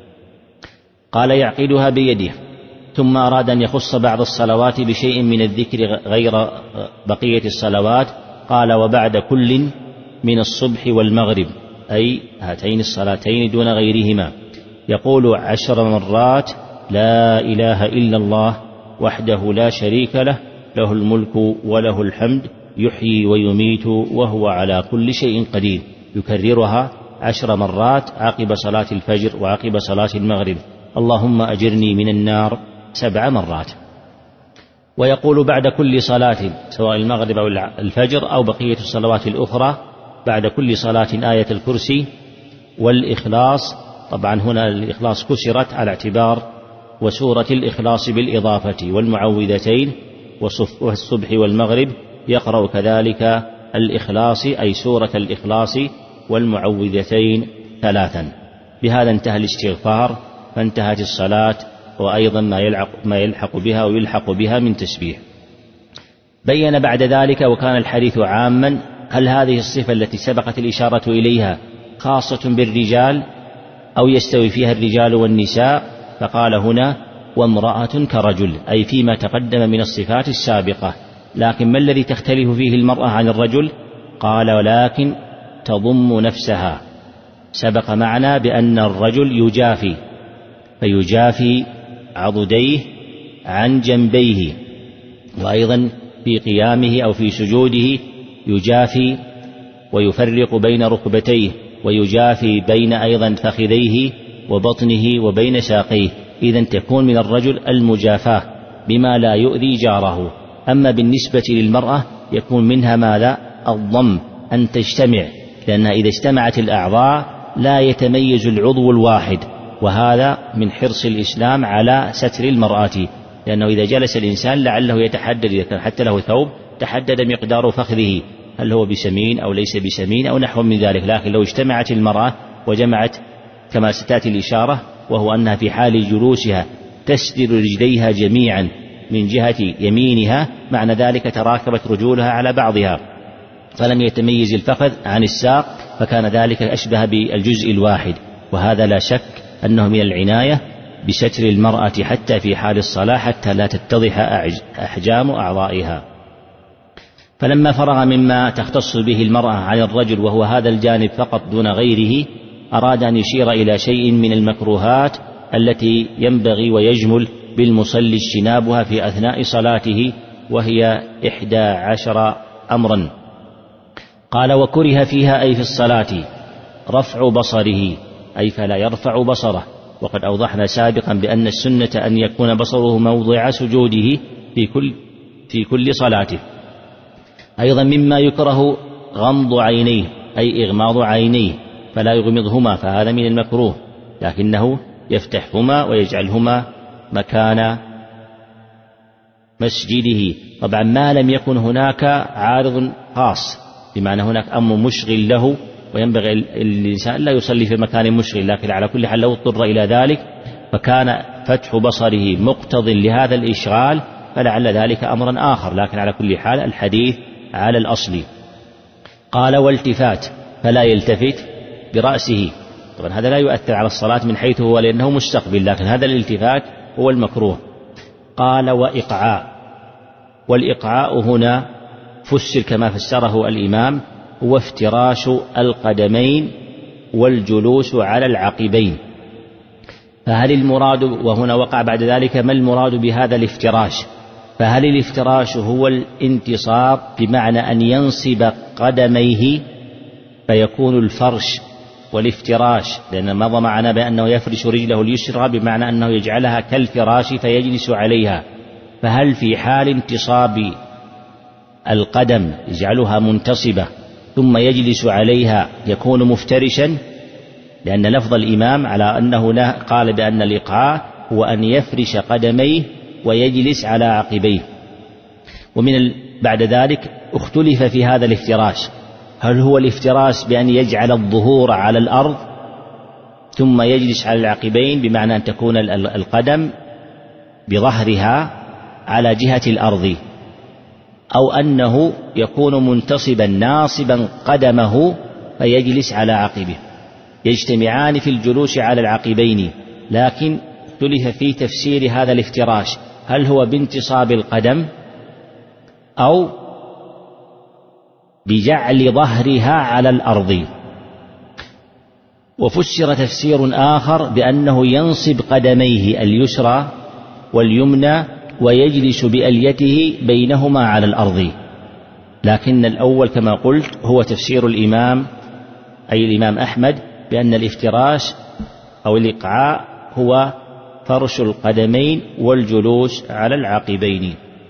قال: يعقدها بيده. ثم أراد أن يخص بعض الصلوات بشيء من الذكر غير بقية الصلوات، قال: وبعد كل من الصبح والمغرب، أي هاتين الصلاتين دون غيرهما، يقول عشر مرات: لا إله إلا الله وحده لا شريك له، له الملك وله الحمد، يحيي ويميت وهو على كل شيء قدير. يكررها عشر مرات عقب صلاة الفجر وعقب صلاة المغرب. اللهم أجرني من النار سبع مرات. ويقول بعد كل صلاة، سواء المغرب أو الفجر أو بقية الصلوات الأخرى، بعد كل صلاة آية الكرسي والإخلاص. طبعا هنا الإخلاص كسرت على اعتبار وسورة الإخلاص بالإضافة، والمعوذتين والصبح والمغرب يقرأ كذلك الإخلاص، أي سورة الإخلاص والمعوذتين ثلاثا. بهذا انتهى الاستغفار، فانتهت الصلاة، وأيضا ما يلحق, ما يلحق بها ويلحق بها من تسبيح. بين بعد ذلك: وكان الحديث عاما، هل هذه الصفة التي سبقت الإشارة إليها خاصة بالرجال أو يستوي فيها الرجال والنساء؟ فقال هنا: وامرأة كرجل، أي فيما تقدم من الصفات السابقة. لكن ما الذي تختلف فيه المرأة عن الرجل؟ قال: ولكن تضم نفسها. سبق معنا بأن الرجل يجافي، فيجافي عضديه عن جنبيه، وأيضا في قيامه أو في سجوده يجافي ويفرق بين ركبتيه، ويجافي بين أيضا فخذيه وبطنه وبين ساقيه. إذن تكون من الرجل المجافاة بما لا يؤذي جاره. أما بالنسبة للمرأة يكون منها ماذا؟ الضم، أن تجتمع، لأنها إذا اجتمعت الأعضاء لا يتميز العضو الواحد، وهذا من حرص الإسلام على ستر المرأة، لأنه إذا جلس الإنسان لعله يتحدد، إذا كان حتى له ثوب تحدد مقدار فخذه هل هو بسمين أو ليس بسمين أو نحو من ذلك. لكن لو اجتمعت المرأة وجمعت كما ستأتي الإشارة، وهو أنها في حال جلوسها تسدل رجليها جميعا من جهة يمينها، معنى ذلك تراكبت رجولها على بعضها فلم يتميز الفخذ عن الساق، فكان ذلك أشبه بالجزء الواحد. وهذا لا شك أنه من العناية بستر المرأة حتى في حال الصلاة حتى لا تتضح أحجام أعضائها. فلما فرغ مما تختص به المرأة عن الرجل وهو هذا الجانب فقط دون غيره، أراد أن يشير إلى شيء من المكروهات التي ينبغي ويجمل بالمصلي اجتنابها في أثناء صلاته، وهي إحدى عشر أمرا. قال: وكره فيها أي في الصلاة رفع بصره، أي فلا يرفع بصره. وقد أوضحنا سابقا بأن السنة أن يكون بصره موضع سجوده في كل, في كل صلاته. أيضا مما يكره غمض عينيه، أي إغماض عينيه، فلا يغمضهما، فهذا من المكروه، لكنه يفتحهما ويجعلهما مكان مسجده. طبعا ما لم يكن هناك عارض خاص، بمعنى هناك أمر مشغل له وينبغي الإنسان لا يصلي في مكان مشغل، لكن على كل حال لو اضطر إلى ذلك فكان فتح بصره مقتض لهذا الإشغال فلعل ذلك أمرا آخر، لكن على كل حال الحديث على الأصل. قال: والتفات، فلا يلتفت برأسه. طبعا هذا لا يؤثر على الصلاة من حيث هو لأنه مستقبل، لكن هذا الالتفات هو المكروه. قال: وإقعاء، والإقعاء هنا فسر كما فسره الإمام هو افتراش القدمين والجلوس على العقبين. فهل المراد، وهنا وقع بعد ذلك ما المراد بهذا الافتراش؟ فهل الافتراش هو الانتصاب بمعنى أن ينصب قدميه فيكون الفرش والافتراش، لأن مضى معنا بأنه يفرش رجله اليسرى بمعنى أنه يجعلها كالفراش فيجلس عليها، فهل في حال انتصاب القدم يجعلها منتصبة ثم يجلس عليها يكون مفترشا؟ لأن لفظ الإمام على أنه قال بأن الإقعاء هو أن يفرش قدميه ويجلس على عقبيه. ومن بعد ذلك اختلف في هذا الافتراش، هل هو الافتراش بأن يجعل الظهور على الأرض ثم يجلس على العقبين بمعنى أن تكون القدم بظهرها على جهة الأرض، أو أنه يكون منتصبا ناصبا قدمه فيجلس على عقبه؟ يجتمعان في الجلوس على العقبين، لكن اختلف في تفسير هذا الافتراش، هل هو بانتصاب القدم أو بجعل ظهرها على الأرض. وفسر تفسير آخر بأنه ينصب قدميه اليسرى واليمنى ويجلس بأليته بينهما على الأرض، لكن الأول كما قلت هو تفسير الإمام أي الإمام أحمد بأن الافتراش أو الإقعاء هو فرش القدمين والجلوس على العقبين.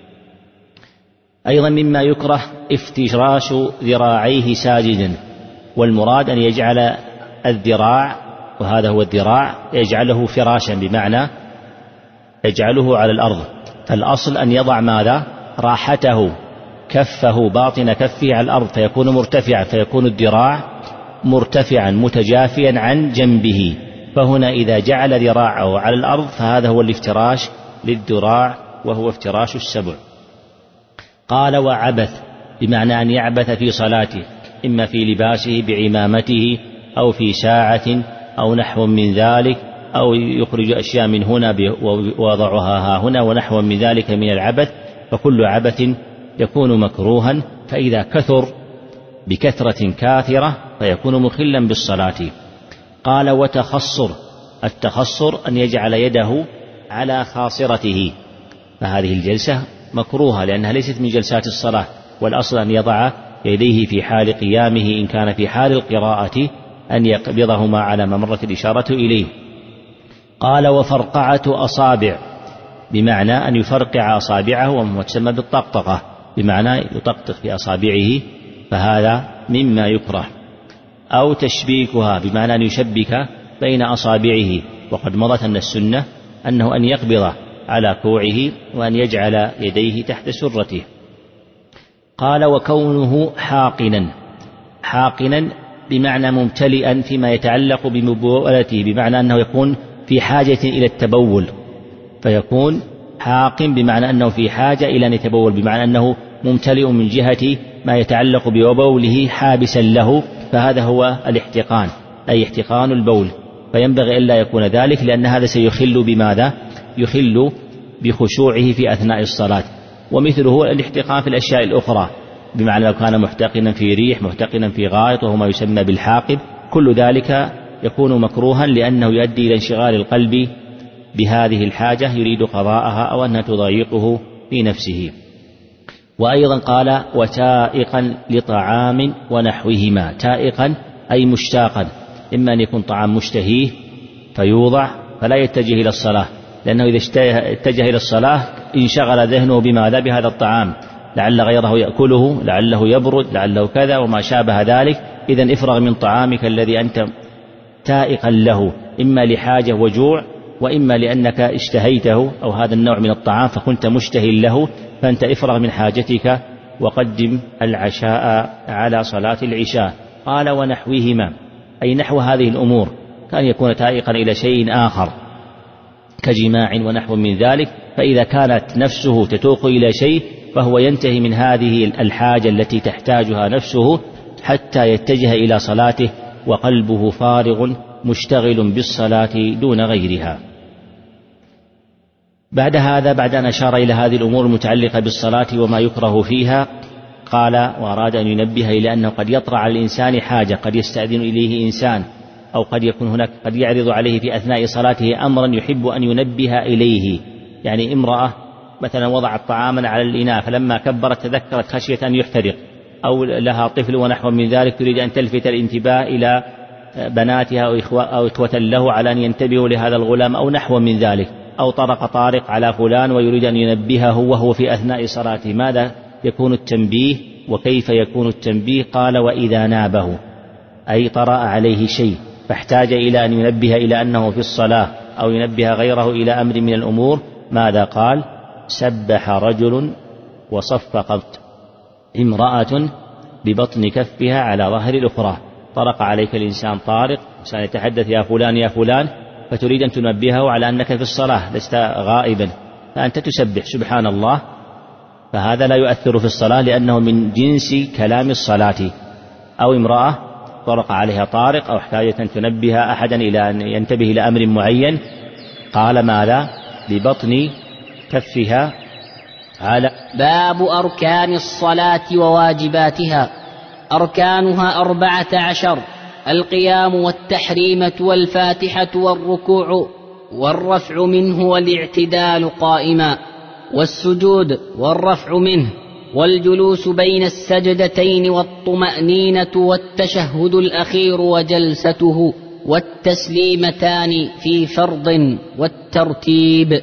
أيضا مما يكره افتراش ذراعيه ساجدا، والمراد أن يجعل الذراع، وهذا هو الذراع، يجعله فراشا بمعنى يجعله على الأرض. فالأصل أن يضع ماذا؟ راحته، كفه باطن كفه على الأرض فيكون مرتفعا، فيكون الذراع مرتفعا متجافيا عن جنبه. فهنا إذا جعل ذراعه على الأرض فهذا هو الافتراش للذراع وهو افتراش السبع. قال: وعبث، بمعنى أن يعبث في صلاته، إما في لباسه بعمامته أو في ساعة أو نحو من ذلك، أو يخرج أشياء من هنا ووضعها ها هنا ونحو من ذلك من العبث، فكل عبث يكون مكروها، فإذا كثر بكثرة كاثرة فيكون مخلا بالصلاة. قال: وتخصر، التخصر أن يجعل يده على خاصرته، فهذه الجلسة مكروهة لأنها ليست من جلسات الصلاة، والأصل أن يضع يديه في حال قيامه إن كان في حال القراءة أن يقبضهما على ما مرت الإشارة إليه. قال: وفرقعة أصابع، بمعنى أن يفرقع أصابعه، وما تسمى بالطقطقة، بمعنى يطقطق في أصابعه، فهذا مما يكره. أو تشبيكها، بمعنى أن يشبك بين أصابعه، وقد مضت أن السنة أنه أن يقبض على كوعه وأن يجعل يديه تحت سرته. قال وكونه حاقنا. حاقنا بمعنى ممتلئا فيما يتعلق بمبولته، بمعنى أنه يكون في حاجة إلى التبول، فيكون حاق بمعنى أنه في حاجة إلى أن يتبول، بمعنى أنه ممتلئ من جهة ما يتعلق ببوله حابسا له، فهذا هو الاحتقان، أي احتقان البول. فينبغي ألا يكون ذلك، لأن هذا سيخل بماذا؟ يخل بخشوعه في أثناء الصلاة. ومثله الاحتقان في الأشياء الأخرى، بمعنى لو كان محتقنا في ريح، محتقنا في غائط، وهو ما يسمى بالحاقب، كل ذلك يكون مكروها لأنه يؤدي إلى انشغال القلب بهذه الحاجة يريد قضاءها أو أنها تضايقه في نفسه. وأيضا قال وتائقا لطعام ونحوهما. تائقا أي مشتاقا، إما أن يكون طعام مشتهيه فيوضع فلا يتجه إلى الصلاة، لأنه إذا اتجه إلى الصلاة انشغل ذهنه بماذا؟ بهذا الطعام، لعل غيره يأكله، لعله يبرد، لعله كذا وما شابه ذلك. إذن افرغ من طعامك الذي أنت تائقا له، إما لحاجة وجوع، وإما لأنك اشتهيته أو هذا النوع من الطعام فكنت مشتهي له، فأنت افرغ من حاجتك وقدم العشاء على صلاة العشاء. قال ونحوهما، أي نحو هذه الأمور، كان يكون تائقا إلى شيء آخر كجماع ونحو من ذلك، فإذا كانت نفسه تتوق إلى شيء فهو ينتهي من هذه الحاجة التي تحتاجها نفسه حتى يتجه إلى صلاته وقلبه فارغ مشتغل بالصلاة دون غيرها. بعد هذا، بعد أن أشار إلى هذه الأمور المتعلقة بالصلاة وما يكره فيها، قال وأراد أن ينبه إلى أنه قد يطرأ على الإنسان حاجة، قد يستأذن إليه إنسان، أو قد يكون هناك قد يعرض عليه في أثناء صلاته أمرا يحب أن ينبه إليه، يعني امرأة مثلا وضعت طعاما على الإناء فلما كبرت تذكرت خشية أن يحترق، أو لها طفل ونحو من ذلك تريد أن تلفت الانتباه إلى بناتها أو إخوة له على أن ينتبهوا لهذا الغلام أو نحو من ذلك، أو طرق طارق على فلان ويريد أن ينبهه وهو في أثناء صلاته. ماذا يكون التنبيه وكيف يكون التنبيه؟ قال وإذا نابه، أي طرأ عليه شيء فاحتاج إلى أن ينبه إلى أنه في الصلاة أو ينبه غيره إلى أمر من الأمور. ماذا قال؟ سبح رجل وصفقت امرأة ببطن كفها على ظهر الأخرى. طرق عليك الإنسان طارق، إنسان يتحدث يا فلان يا فلان، فتريد أن تنبهه على أنك في الصلاة لست غائبا، فأنت تسبح سبحان الله، فهذا لا يؤثر في الصلاة لأنه من جنس كلام الصلاة. أو امرأة طرق عليها طارق أو احتاجت أن تنبه أحدا إلى أن ينتبه إلى أمر معين، قال ماذا؟ ببطن كفها على. باب أركان الصلاة وواجباتها. أركانها أربعة عشر: القيام والتحريمة والفاتحة والركوع والرفع منه والاعتدال قائما، والسجود والرفع منه، والجلوس بين السجدتين، والطمأنينة، والتشهد الأخير وجلسته، والتسليمتان في فرض، والترتيب.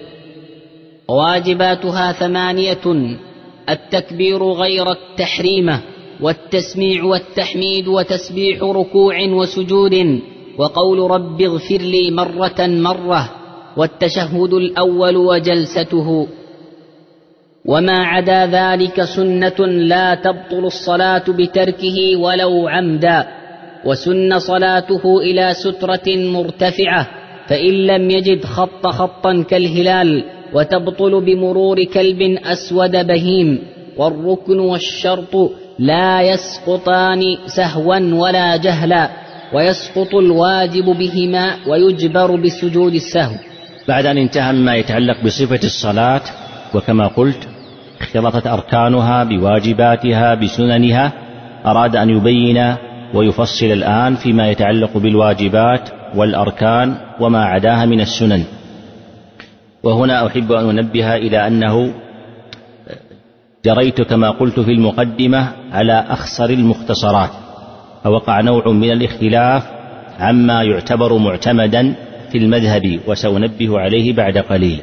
واجباتها ثمانية: التكبير غير التحريمة، والتسميع والتحميد، وتسبيح ركوع وسجود، وقول رب اغفر لي مرة مرة، والتشهد الأول وجلسته. وما عدا ذلك سنة لا تبطل الصلاة بتركه ولو عمدا. وسن صلاته إلى سترة مرتفعة، فإن لم يجد خط خطا كالهلال، وتبطل بمرور كلب أسود بهيم. والركن والشرط لا يسقطان سهوا ولا جهلا، ويسقط الواجب بهما ويجبر بسجود السهو. بعد أن انتهى مما يتعلق بصفة الصلاة، وكما قلت اختلطت أركانها بواجباتها بسننها، أراد أن يبين ويفصل الآن فيما يتعلق بالواجبات والأركان وما عداها من السنن. وهنا أحب أن أنبه إلى أنه جريت كما قلت في المقدمة على أخصر المختصرات، فوقع نوع من الاختلاف عما يعتبر معتمدا في المذهب، وسأنبه عليه بعد قليل.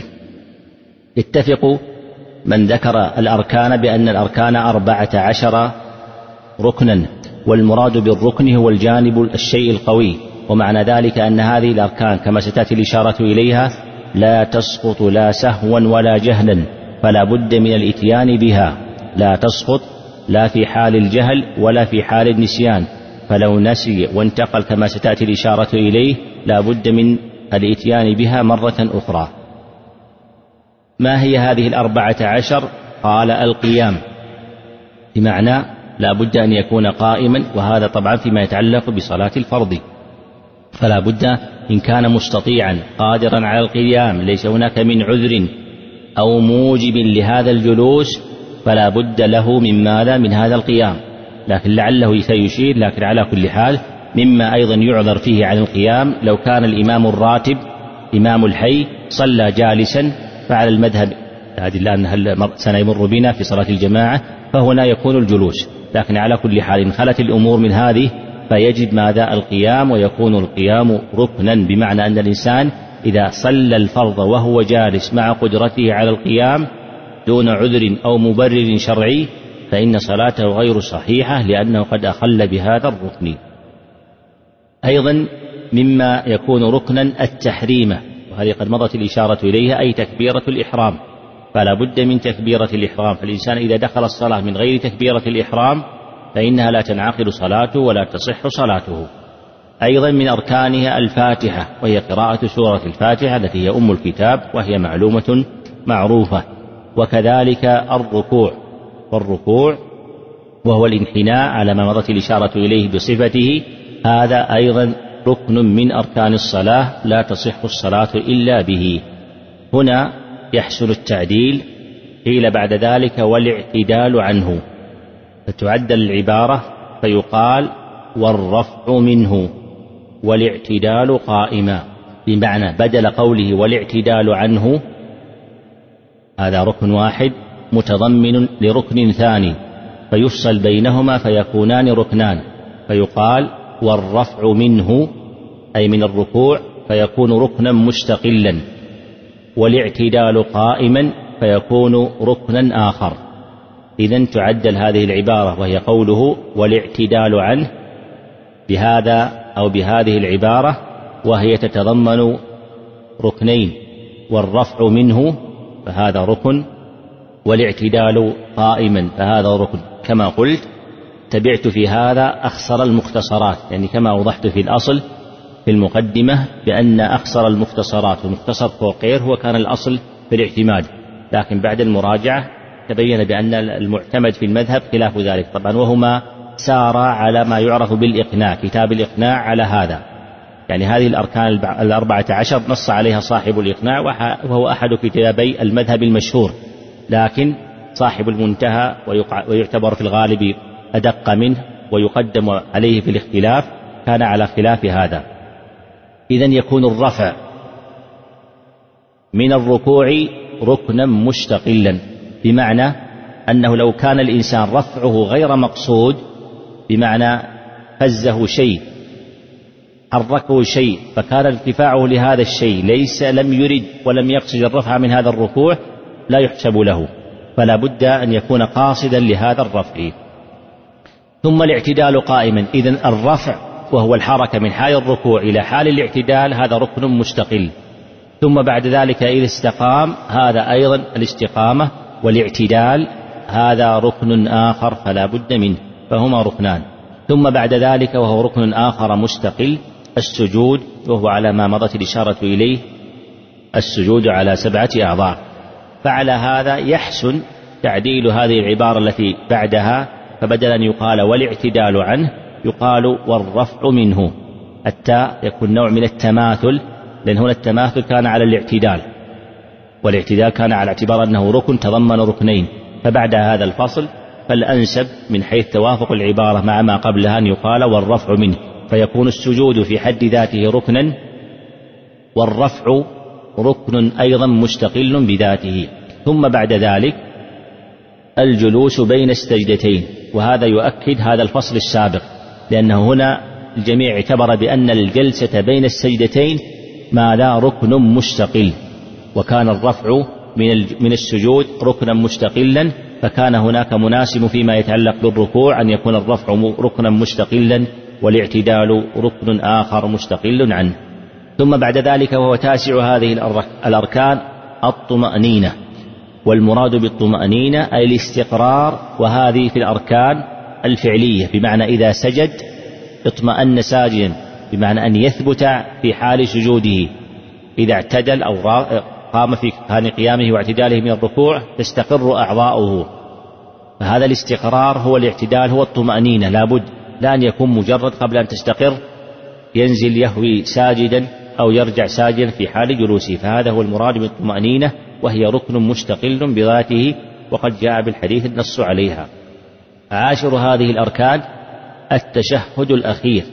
اتفق من ذكر الأركان بأن الأركان أربعة عشر ركنا، والمراد بالركن هو الجانب الشيء القوي، ومعنى ذلك أن هذه الأركان كما ستأتي الإشارة إليها لا تسقط لا سهوا ولا جهلا، فلا بد من الإتيان بها. لا تسقط لا في حال الجهل ولا في حال النسيان، فلو نسي وانتقل كما ستأتي الإشارة إليه لا بد من الإتيان بها مرة أخرى. ما هي هذه الأربعة عشر؟ قال القيام، بمعنى لا بد أن يكون قائما، وهذا طبعا فيما يتعلق بصلاة الفرض، فلا بد إن كان مستطيعا قادرا على القيام ليس هناك من عذر أو موجب لهذا الجلوس فلا بد له من ماذا؟ من هذا القيام، لكن لعله سيشير. لكن على كل حال مما أيضا يعذر فيه عن القيام لو كان الإمام الراتب إمام الحي صلى جالسا، فعلى المذهب هذه الآن سنمر بنا في صلاة الجماعة فهنا يكون الجلوس، لكن على كل حال إن خلت الأمور من هذه فيجب ماذا؟ القيام، ويكون القيام ركنا، بمعنى أن الإنسان إذا صلى الفرض وهو جالس مع قدرته على القيام دون عذر أو مبرر شرعي فإن صلاته غير صحيحة لأنه قد أخل بهذا الركن. أيضا مما يكون ركنا التحريمة، وهذه قد مضت الإشارة إليها، أي تكبيرة الإحرام، فلا بد من تكبيرة الإحرام، فالإنسان إذا دخل الصلاة من غير تكبيرة الإحرام فإنها لا تنعقد صلاته ولا تصح صلاته. أيضا من أركانها الفاتحة، وهي قراءة سورة الفاتحة التي هي أم الكتاب وهي معلومة معروفة، وكذلك الركوع، والركوع وهو الانحناء على ما مضت الإشارة إليه بصفته، هذا أيضا ركن من أركان الصلاة لا تصح الصلاة إلا به. هنا يحسن التعديل، قيل بعد ذلك والاعتدال عنه، فتعدل العبارة فيقال والرفع منه والاعتدال قائما، بمعنى بدل قوله والاعتدال عنه هذا ركن واحد متضمن لركن ثاني فيفصل بينهما فيكونان ركنان، فيقال والرفع منه أي من الركوع فيكون ركنا مستقلا، والاعتدال قائما فيكون ركنا آخر. إذن تعدل هذه العبارة وهي قوله والاعتدال عنه بهذا أو بهذه العبارة، وهي تتضمن ركنين، والرفع منه فهذا ركن، والاعتدال قائما فهذا ركن. كما قلت تبعت في هذا أخصر المختصرات، يعني كما أوضحت في الأصل في المقدمة بأن أخصر المختصرات ومختصر فوقير هو كان الأصل في الاعتماد، لكن بعد المراجعة تبين بأن المعتمد في المذهب خلاف ذلك طبعا، وهما سار على ما يعرف بالإقناع، كتاب الإقناع على هذا، يعني هذه الأركان الأربعة عشر نص عليها صاحب الإقناع وهو أحد كتابي المذهب المشهور، لكن صاحب المنتهى ويعتبر في الغالب أدق منه ويقدم عليه في الاختلاف كان على خلاف هذا. إذن يكون الرفع من الركوع ركنا مستقلا، بمعنى أنه لو كان الإنسان رفعه غير مقصود، بمعنى فزه شيء حركه شيء فكان ارتفاعه لهذا الشيء ليس لم يرد ولم يقصد الرفع من هذا الركوع لا يحسب له، فلا بد أن يكون قاصدا لهذا الرفع. ثم الاعتدال قائما، إذن الرفع وهو الحركة من حال الركوع إلى حال الاعتدال هذا ركن مستقل. ثم بعد ذلك إذا استقام هذا أيضا الاستقامة، والاعتدال هذا ركن آخر فلا بد منه، فهما ركنان. ثم بعد ذلك وهو ركن آخر مستقل السجود، وهو على ما مضت الإشارة إليه السجود على سبعة أعضاء. فعلى هذا يحسن تعديل هذه العبارة التي بعدها، فبدل أن يقال والاعتدال عنه يقال والرفع منه، التاء يكون نوع من التماثل، لأن هنا التماثل كان على الاعتدال والاعتدال كان على اعتبار أنه ركن تضمن ركنين، فبعد هذا الفصل فالأنسب من حيث توافق العبارة مع ما قبلها أن يقال والرفع منه، فيكون السجود في حد ذاته ركنا، والرفع ركن أيضا مستقل بذاته. ثم بعد ذلك الجلوس بين السجدتين، وهذا يؤكد هذا الفصل السابق، لأنه هنا الجميع اعتبر بأن الجلسة بين السجدتين ما لا ركن مستقل، وكان الرفع من السجود ركنا مستقلا، فكان هناك مناسب فيما يتعلق بالركوع أن يكون الرفع ركنا مستقلا والاعتدال ركن آخر مستقل عنه. ثم بعد ذلك وهو تاسع هذه الأركان الطمأنينة، والمراد بالطمأنينة أي الاستقرار، وهذه في الأركان الفعلية، بمعنى إذا سجد اطمأن ساجدا، بمعنى أن يثبت في حال سجوده، إذا اعتدل أو قام في حال قيامه واعتداله من الركوع تستقر أعضاؤه. فهذا الاستقرار هو الاعتدال، هو الطمأنينة، لابد لا أن يكون مجرد قبل أن تستقر ينزل يهوي ساجدا أو يرجع ساجدا في حال جلوسه، فهذا هو المراد بالطمأنينة، وهي ركن مستقل بذاته، وقد جاء بالحديث النص عليها. عاشر هذه الأركان التشهد الأخير.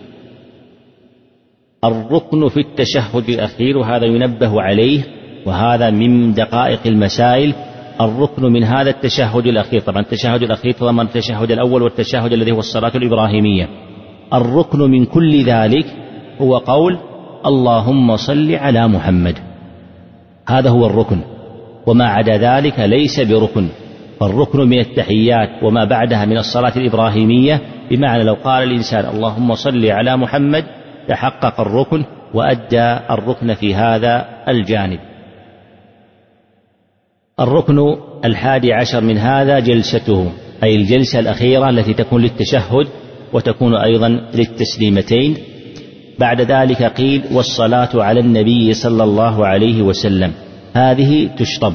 الركن في التشهد الأخير، وهذا ينبه عليه، وهذا من دقائق المسائل. الركن من هذا التشهد الأخير، طبعا التشهد الأخير تضمن التشهد الأول والتشهد الذي هو الصلاة الإبراهيمية. الركن من كل ذلك هو قول اللهم صل على محمد، هذا هو الركن، وما عدا ذلك ليس بركن. فالركن من التحيات وما بعدها من الصلاة الإبراهيمية، بمعنى لو قال الإنسان اللهم صل على محمد تحقق الركن وأدى الركن في هذا الجانب. الركن الحادي عشر من هذا جلسته، أي الجلسة الأخيرة التي تكون للتشهد وتكون أيضا للتسليمتين. بعد ذلك قيل والصلاة على النبي صلى الله عليه وسلم، هذه تشطب،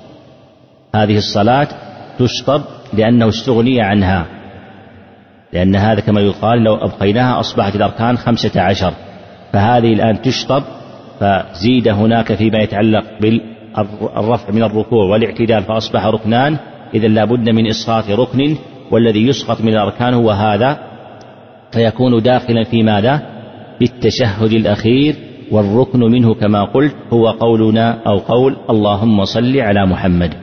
هذه الصلاة تشطب لأنه استغني عنها، لأن هذا كما يقال لو أبقيناها أصبحت الأركان خمسة عشر، فهذه الآن تشطب، فزيد هناك فيما يتعلق بالرفع من الركوع والاعتدال فأصبح ركنان، إذا لا بد من إسقاط ركن، والذي يسقط من الأركان هو هذا، فيكون داخلا في ماذا؟ بالتشهد الأخير. والركن منه كما قلت هو قولنا أو قول اللهم صل على محمد.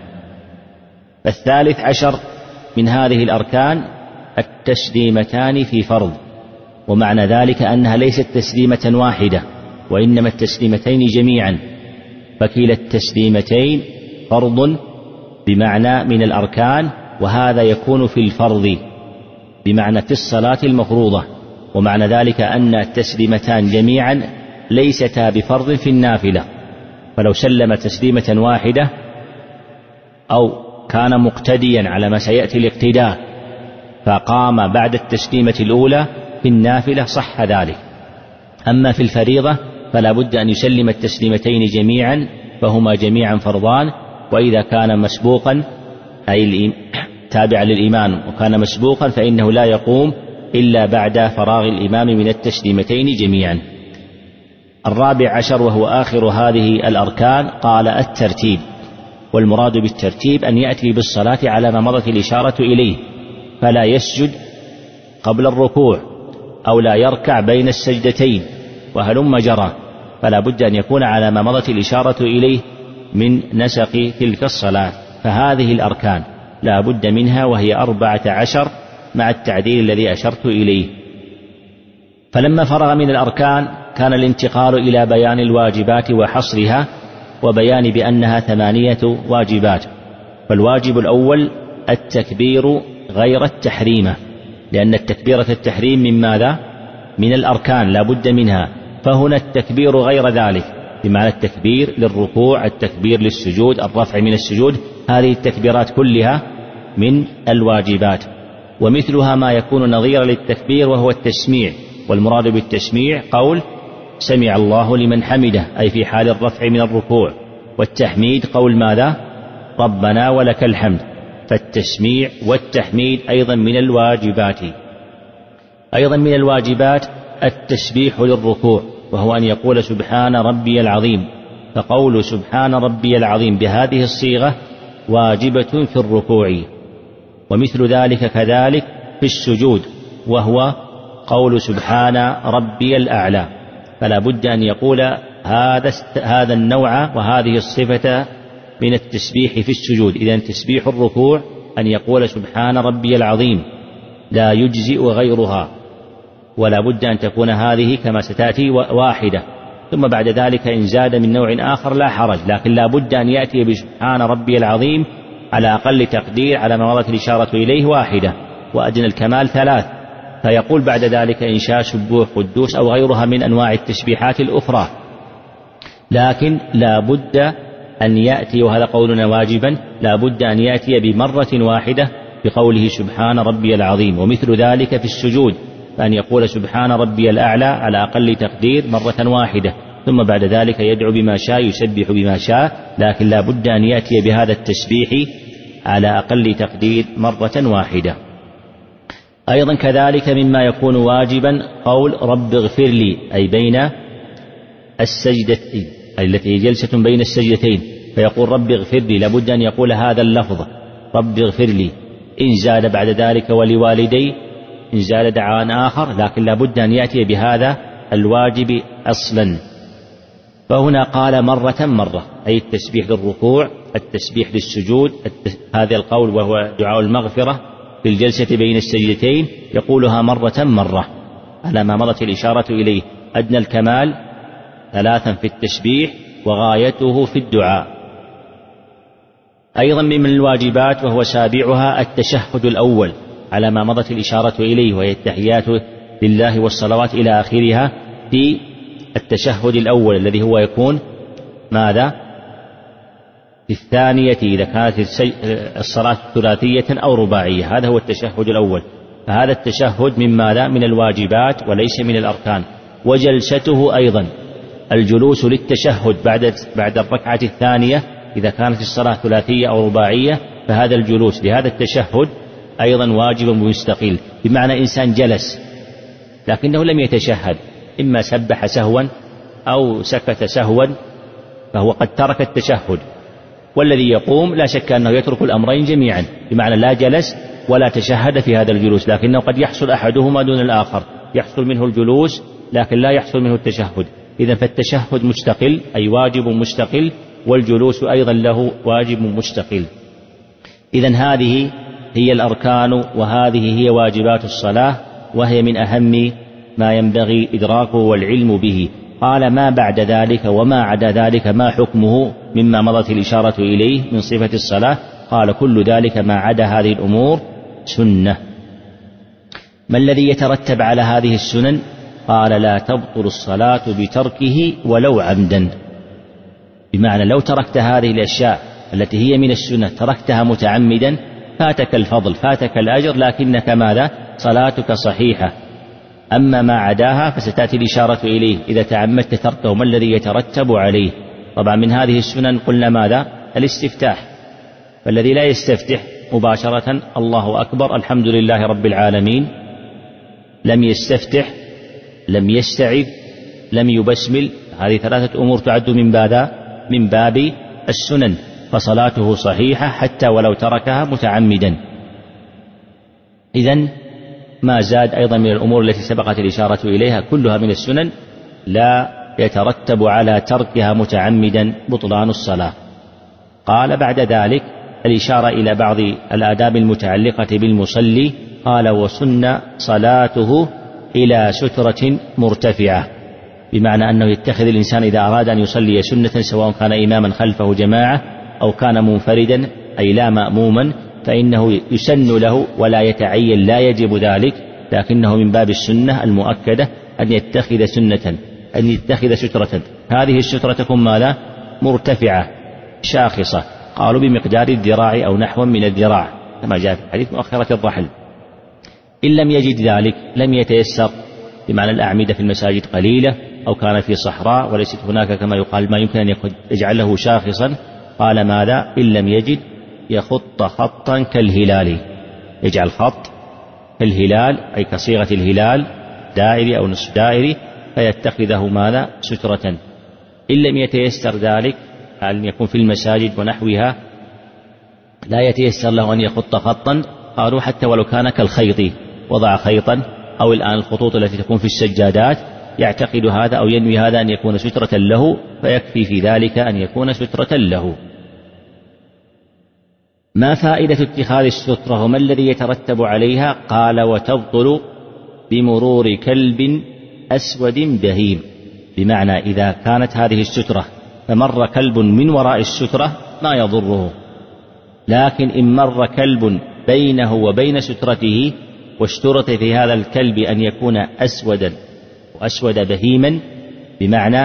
الثالث عشر من هذه الأركان التسليمتان في فرض، ومعنى ذلك أنها ليست تسليمة واحدة وإنما التسليمتين جميعا، فكلا التسليمتين فرض بمعنى من الأركان، وهذا يكون في الفرض بمعنى في الصلاة المفروضة، ومعنى ذلك أن التسليمتان جميعا ليستا بفرض في النافلة، فلو سلم تسليمة واحدة أو كان مقتديا على ما سيأتي الاقتداء فقام بعد التسليمة الأولى في النافلة صح ذلك. أما في الفريضة فلا بد أن يسلم التسليمتين جميعا، فهما جميعا فرضان، وإذا كان مسبوقا أي تابعا للإمام وكان مسبوقا فإنه لا يقوم إلا بعد فراغ الإمام من التسليمتين جميعا. الرابع عشر وهو آخر هذه الأركان قال الترتيب، والمراد بالترتيب أن يأتي بالصلاة على ما مضت الإشارة إليه، فلا يسجد قبل الركوع أو لا يركع بين السجدتين وهلم جرى، فلا بد أن يكون على ما مضت الإشارة إليه من نسق تلك الصلاة. فهذه الأركان لا بد منها، وهي أربعة عشر مع التعديل الذي أشرت إليه. فلما فرغ من الأركان كان الانتقال إلى بيان الواجبات وحصرها، وبيان بأنها ثمانية واجبات. فالواجب الأول التكبير غير التحريمة، لأن التكبيرة التحريم من ماذا؟ من الأركان لا بد منها، فهنا التكبير غير ذلك بمعنى التكبير للركوع، التكبير للسجود، الرفع من السجود، هذه التكبيرات كلها من الواجبات. ومثلها ما يكون نظيرا للتكبير وهو التسميع، والمراد بالتسميع قول سمع الله لمن حمده أي في حال الرفع من الركوع، والتحميد قول ماذا؟ ربنا ولك الحمد. فالتسميع والتحميد أيضا من الواجبات. أيضا من الواجبات التسبيح للركوع، وهو أن يقول سبحان ربي العظيم، فقول سبحان ربي العظيم بهذه الصيغة واجبة في الركوع. ومثل ذلك كذلك في السجود، وهو قول سبحان ربي الأعلى، فلا بد أن يقول هذا هذا النوع وهذه الصفة من التسبيح في السجود. إذن تسبيح الركوع أن يقول سبحان ربي العظيم، لا يجزئ غيرها، ولا بد أن تكون هذه كما ستأتي واحدة، ثم بعد ذلك إن زاد من نوع آخر لا حرج، لكن لا بد أن يأتي بسبحان ربي العظيم على أقل تقدير على ما مضت الإشارة إليه واحدة، وأدنى الكمال ثلاث، فيقول بعد ذلك إن شاء سبوح قدوس أو غيرها من أنواع التسبيحات الأخرى. لكن لا بد أن يأتي، وهذا قولنا واجبا، لا بد أن يأتي بمرة واحدة بقوله سبحان ربي العظيم. ومثل ذلك في السجود، فأن يقول سبحان ربي الأعلى على أقل تقدير مرة واحدة، ثم بعد ذلك يدعو بما شاء، يسبح بما شاء، لكن لا بد أن يأتي بهذا التسبيح على أقل تقدير مرة واحدة. أيضا كذلك مما يكون واجبا قول رب اغفر لي، أي بين السجدتين، أي التي جلسة بين السجدتين، فيقول رب اغفر لي، لابد أن يقول هذا اللفظ رب اغفر لي. إن زاد بعد ذلك ولوالدي، إن زاد دعاء آخر، لكن لابد أن يأتي بهذا الواجب أصلا. فهنا قال مرة مرة، أي التسبيح للركوع، التسبيح للسجود، هذا القول وهو دعاء المغفرة في الجلسة بين السجدتين يقولها مرة مرة على ما مضت الإشارة إليه. أدنى الكمال ثلاثا في التسبيح وغايته في الدعاء. أيضا من الواجبات وهو سابعها التشهد الأول على ما مضت الإشارة إليه، وهي التحيات لله والصلوات إلى آخرها في التشهد الأول الذي هو يكون ماذا؟ في الثانية إذا كانت الصلاة ثلاثية أو رباعية، هذا هو التشهد الأول. فهذا التشهد من ماذا؟ من الواجبات وليس من الأركان. وجلسته أيضا الجلوس للتشهد بعد بعد الركعة الثانية إذا كانت الصلاة ثلاثية أو رباعية، فهذا الجلوس لهذا التشهد أيضا واجب مستقل، بمعنى إنسان جلس لكنه لم يتشهد، إما سبح سهوا أو سكت سهوا، فهو قد ترك التشهد. والذي يقوم لا شك أنه يترك الأمرين جميعا، بمعنى لا جلس ولا تشهد في هذا الجلوس، لكنه قد يحصل أحدهما دون الآخر، يحصل منه الجلوس لكن لا يحصل منه التشهد. إذن فالتشهد مستقل، أي واجب مستقل، والجلوس أيضا له واجب مستقل. إذن هذه هي الأركان وهذه هي واجبات الصلاة، وهي من أهم ما ينبغي إدراكه والعلم به. قال ما بعد ذلك وما عدا ذلك ما حكمه مما مضت الإشارة إليه من صفة الصلاة؟ قال كل ذلك ما عدا هذه الأمور سنة. ما الذي يترتب على هذه السنن؟ قال لا تبطل الصلاة بتركه ولو عمدا، بمعنى لو تركت هذه الأشياء التي هي من السنة تركتها متعمدا فاتك الفضل، فاتك الأجر، لكنك ماذا؟ صلاتك صحيحة. أما ما عداها فستأتي الإشارة إليه إذا تعمدت تركه ما الذي يترتب عليه. طبعا من هذه السنن قلنا ماذا؟ الاستفتاح، فالذي لا يستفتح مباشرة الله أكبر الحمد لله رب العالمين، لم يستفتح، لم يستعذ، لم يبسمل، هذه ثلاثة أمور تعد من باب من باب السنن، فصلاته صحيحة حتى ولو تركها متعمدا. إذن ما زاد أيضا من الأمور التي سبقت الإشارة إليها كلها من السنن لا يترتب على تركها متعمدا بطلان الصلاة. قال بعد ذلك الإشارة إلى بعض الآداب المتعلقة بالمصلي، قال وسن صلاته إلى سترة مرتفعة، بمعنى أنه يتخذ الإنسان إذا أراد أن يصلي سنة سواء كان إماما خلفه جماعة أو كان منفردا أي لا مأموما، فإنه يسن له ولا يتعين، لا يجب ذلك، لكنه من باب السنة المؤكدة أن يتخذ سنة، أن يتخذ سترة. هذه السترة تكون ماذا؟ مرتفعة شاخصة، قالوا بمقدار الذراع أو نحو من الذراع كما جاء في الحديث مؤخرة الرحل. إن لم يجد ذلك لم يتيسر، بمعنى الأعمدة في المساجد قليلة أو كان في صحراء وليست هناك كما يقال ما يمكن أن يجعله شاخصا، قال ماذا؟ إن لم يجد يخط خطا كالهلال، يجعل خط كالهلال أي كصيغة الهلال دائري أو نصف دائري، فيتخذه ماذا؟ سترة. إن لم يتيسر ذلك أن يكون في المساجد ونحوها لا يتيسر له أن يخط خطا، قالوا حتى ولو كان كالخيط، وضع خيطا، أو الآن الخطوط التي تكون في السجادات، يعتقد هذا أو ينوي هذا أن يكون سترة له، فيكفي في ذلك أن يكون سترة له. ما فائدة اتخاذ السترة وما الذي يترتب عليها؟ قال وتبطل بمرور كلب أسود بهيم، بمعنى إذا كانت هذه السترة فمر كلب من وراء السترة ما يضره، لكن إن مر كلب بينه وبين سترته واشترط في هذا الكلب أن يكون أسودا وأسود بهيما، بمعنى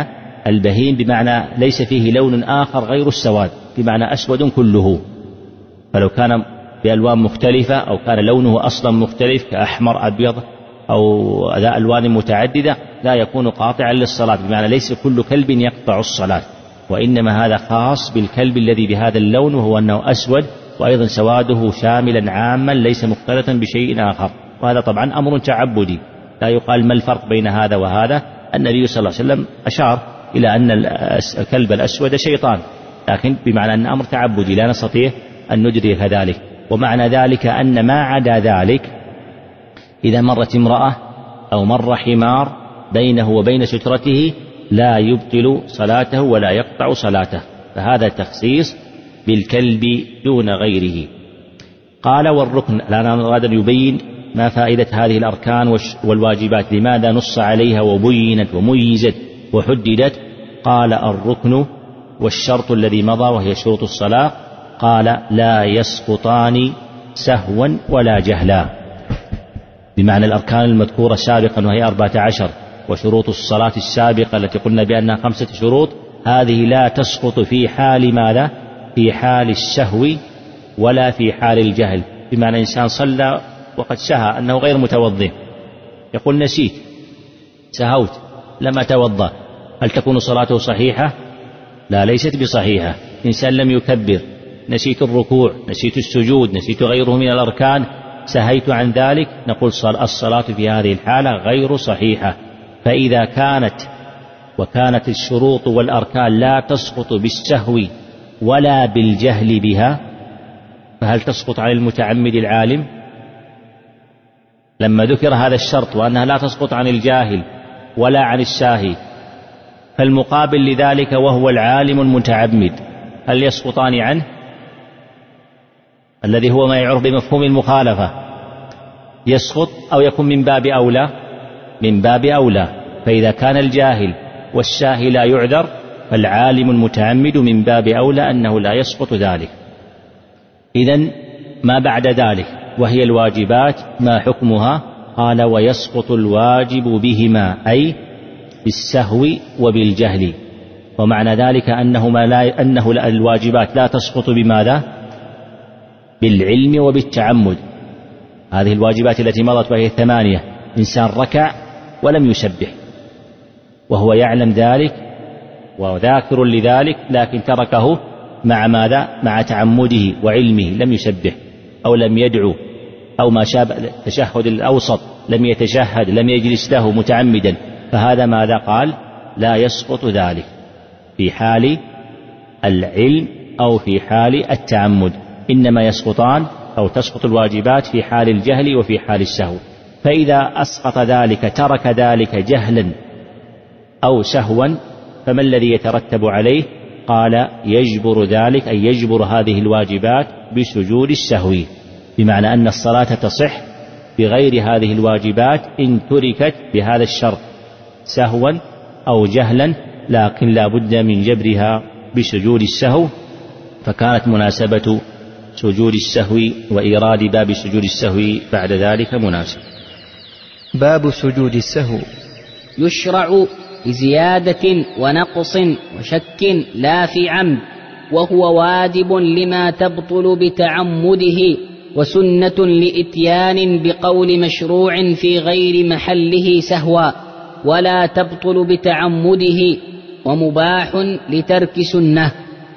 البهيم بمعنى ليس فيه لون آخر غير السواد، بمعنى أسود كله. فلو كان بألوان مختلفة أو كان لونه أصلا مختلف كأحمر أبيض أو ذا ألوان متعددة لا يكون قاطعا للصلاة، بمعنى ليس كل كلب يقطع الصلاة، وإنما هذا خاص بالكلب الذي بهذا اللون، وهو أنه أسود وأيضا سواده شاملا عاما ليس مختلطا بشيء آخر. وهذا طبعا أمر تعبدي، لا يقال ما الفرق بين هذا وهذا. النبي صلى الله عليه وسلم أشار إلى أن الكلب الأسود شيطان، لكن بمعنى أن أمر تعبدي لا نستطيع أن ندرك ذلك. ومعنى ذلك أن ما عدا ذلك إذا مرت امرأة أو مر حمار بينه وبين سترته لا يبطل صلاته ولا يقطع صلاته، فهذا تخصيص بالكلب دون غيره. قال والركن، الآن أراد أن يبين ما فائدة هذه الأركان والواجبات، لماذا نص عليها وبينت وميزت وحددت. قال الركن والشرط الذي مضى وهي شروط الصلاة، قال لا يسقطان سهوا ولا جهلا، بمعنى الأركان المذكورة سابقا وهي أربعة عشر، وشروط الصلاة السابقة التي قلنا بأنها خمسة شروط، هذه لا تسقط في حال ماذا؟ في حال السهو ولا في حال الجهل. بمعنى إنسان صلى وقد سهى أنه غير متوضئ، يقول نسيت سهوت لم أتوضأ، هل تكون صلاته صحيحة؟ لا، ليست بصحيحة. إنسان لم يكبر، نسيت الركوع، نسيت السجود، نسيت غيره من الأركان، سهيت عن ذلك، نقول الصلاة في هذه الحالة غير صحيحة. فإذا كانت وكانت الشروط والأركان لا تسقط بالسهو ولا بالجهل بها، فهل تسقط عن المتعمد العالم؟ لما ذكر هذا الشرط وأنها لا تسقط عن الجاهل ولا عن الساهي، فالمقابل لذلك وهو العالم المتعمد هل يسقطان عنه؟ الذي هو ما يعرف بمفهوم المخالفة، يسقط أو يكون من باب أولى؟ من باب أولى. فإذا كان الجاهل والساهي لا يعذر، فالعالم المتعمد من باب أولى أنه لا يسقط ذلك. إذن ما بعد ذلك وهي الواجبات ما حكمها؟ قال ويسقط الواجب بهما، أي بالسهو وبالجهل. ومعنى ذلك أنه, ما لا أنه الواجبات لا تسقط بماذا؟ بالعلم وبالتعمد. هذه الواجبات التي مضت وهي ثمانية، إنسان ركع ولم يسبح وهو يعلم ذلك وذاكر لذلك، لكن تركه مع ماذا؟ مع تعمده وعلمه، لم يسبح أو لم يدعو أو ما شابه التشهد الأوسط، لم يتشهد، لم يجلس له متعمدا، فهذا ماذا قال؟ لا يسقط ذلك في حال العلم أو في حال التعمد، إنما يسقطان أو تسقط الواجبات في حال الجهل وفي حال السهو. فإذا أسقط ذلك ترك ذلك جهلا أو سهوا، فما الذي يترتب عليه؟ قال يجبر ذلك، أي يجبر هذه الواجبات بسجود السهو، بمعنى أن الصلاة تصح بغير هذه الواجبات إن تركت بهذا الشرط سهوا أو جهلا، لكن لا بد من جبرها بسجود السهو. فكانت مناسبة سجود السهو وإيراد باب سجود السهو بعد ذلك مناسب. باب سجود السهو. يشرع بزيادة ونقص وشك لا في عمد، وهو واجب لما تبطل بتعمده، وسنة لإتيان بقول مشروع في غير محله سهوا، ولا تبطل بتعمده، ومباح لترك سنة،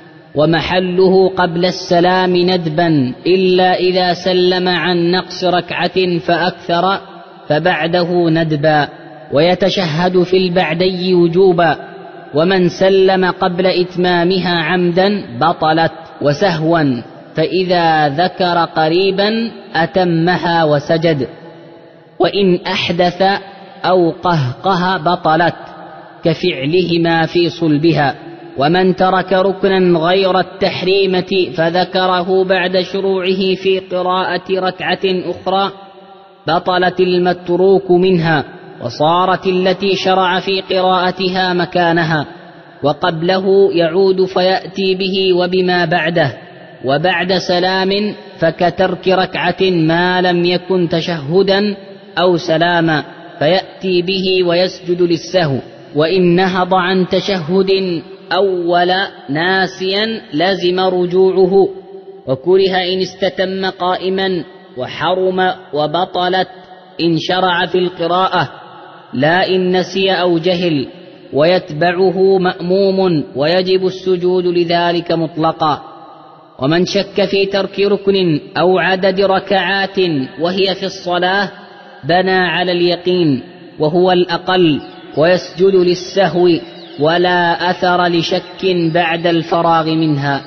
ومحله قبل السلام ندبا، إلا إذا سلم عن نقص ركعة فأكثر فبعده ندبا، ويتشهد في البعدي وجوبا، ومن سلم قبل إتمامها عمدا بطلت، وسهوا فإذا ذكر قريبا أتمها وسجد، وإن أحدث أو قهقه بطلت كفعلهما في صلبها. ومن ترك ركنا غير التحريمة فذكره بعد شروعه في قراءة ركعة أخرى بطلت المتروك منها، وصارت التي شرع في قراءتها مكانها، وقبله يعود فيأتي به وبما بعده، وبعد سلام فكترك ركعة ما لم يكن تشهدا أو سلاما فيأتي به ويسجد للسهو، وإن نهض عن تشهد أول ناسيا لزم رجوعه، وكره إن استتم قائما، وحرم وبطلت إن شرع في القراءة لا إن نسي أو جهل، ويتبعه مأموم، ويجب السجود لذلك مطلقا. ومن شك في ترك ركن أو عدد ركعات وهي في الصلاة بنى على اليقين وهو الأقل، ويسجد للسهو ولا أثر لشك بعد الفراغ منها.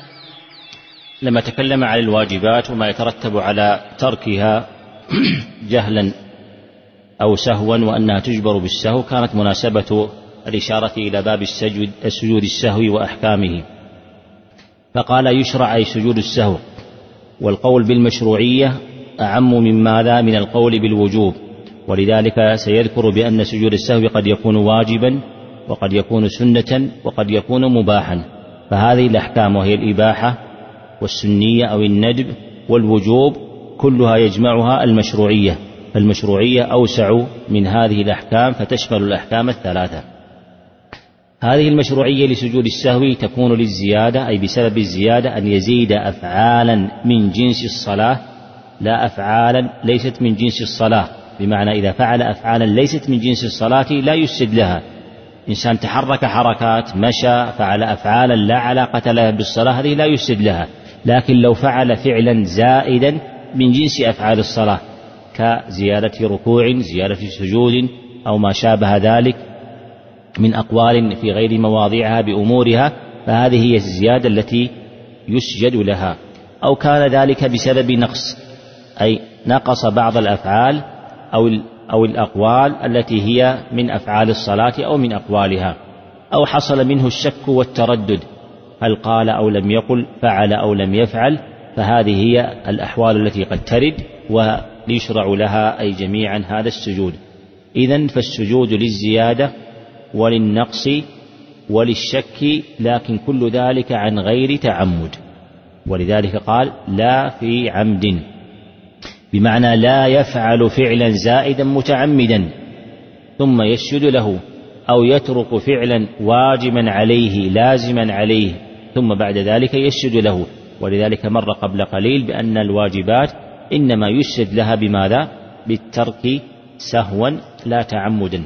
لما تكلم عن الواجبات وما يترتب على تركها جهلا أو سهوا وأنها تجبر بالسهو، كانت مناسبة الإشارة إلى باب السجود السجود السهو وأحكامه، فقال يشرع أي سجود السهو. والقول بالمشروعية أعم من ماذا؟ من القول بالوجوب، ولذلك سيذكر بأن سجود السهو قد يكون واجبا وقد يكون سنة وقد يكون مباحا. فهذه الأحكام وهي الإباحة والسنية أو الندب والوجوب كلها يجمعها المشروعية، فالمشروعية أوسع من هذه الأحكام فتشمل الأحكام الثلاثة. هذه المشروعية لسجود السهو تكون للزيادة، أي بسبب الزيادة أن يزيد أفعالا من جنس الصلاة لا أفعالا ليست من جنس الصلاة، بمعنى إذا فعل أفعالا ليست من جنس الصلاة لا يسجد لها. إنسان تحرك حركات، مشى، فعل أفعالا لا علاقة لها بالصلاة، هذه لا يسجد لها. لكن لو فعل فعلا زائدا من جنس أفعال الصلاة كزيادة ركوع، زيادة سجود، أو ما شابه ذلك من أقوال في غير مواضعها بأمورها، فهذه هي الزيادة التي يسجد لها. أو كان ذلك بسبب نقص، أي نقص بعض الأفعال أو أو الأقوال التي هي من أفعال الصلاة أو من أقوالها، أو حصل منه الشك والتردد، هل قال أو لم يقل، فعل أو لم يفعل، فهذه هي الأحوال التي قد ترد ويشرع لها أي جميعا هذا السجود. إذن فالسجود للزيادة وللنقص وللشك، لكن كل ذلك عن غير تعمد، ولذلك قال لا في عمد، بمعنى لا يفعل فعلا زائدا متعمدا ثم يسجد له، أو يترك فعلا واجبا عليه لازما عليه ثم بعد ذلك يسجد له. ولذلك مر قبل قليل بأن الواجبات إنما يسجد لها بماذا؟ بالترك سهوا لا تعمدا.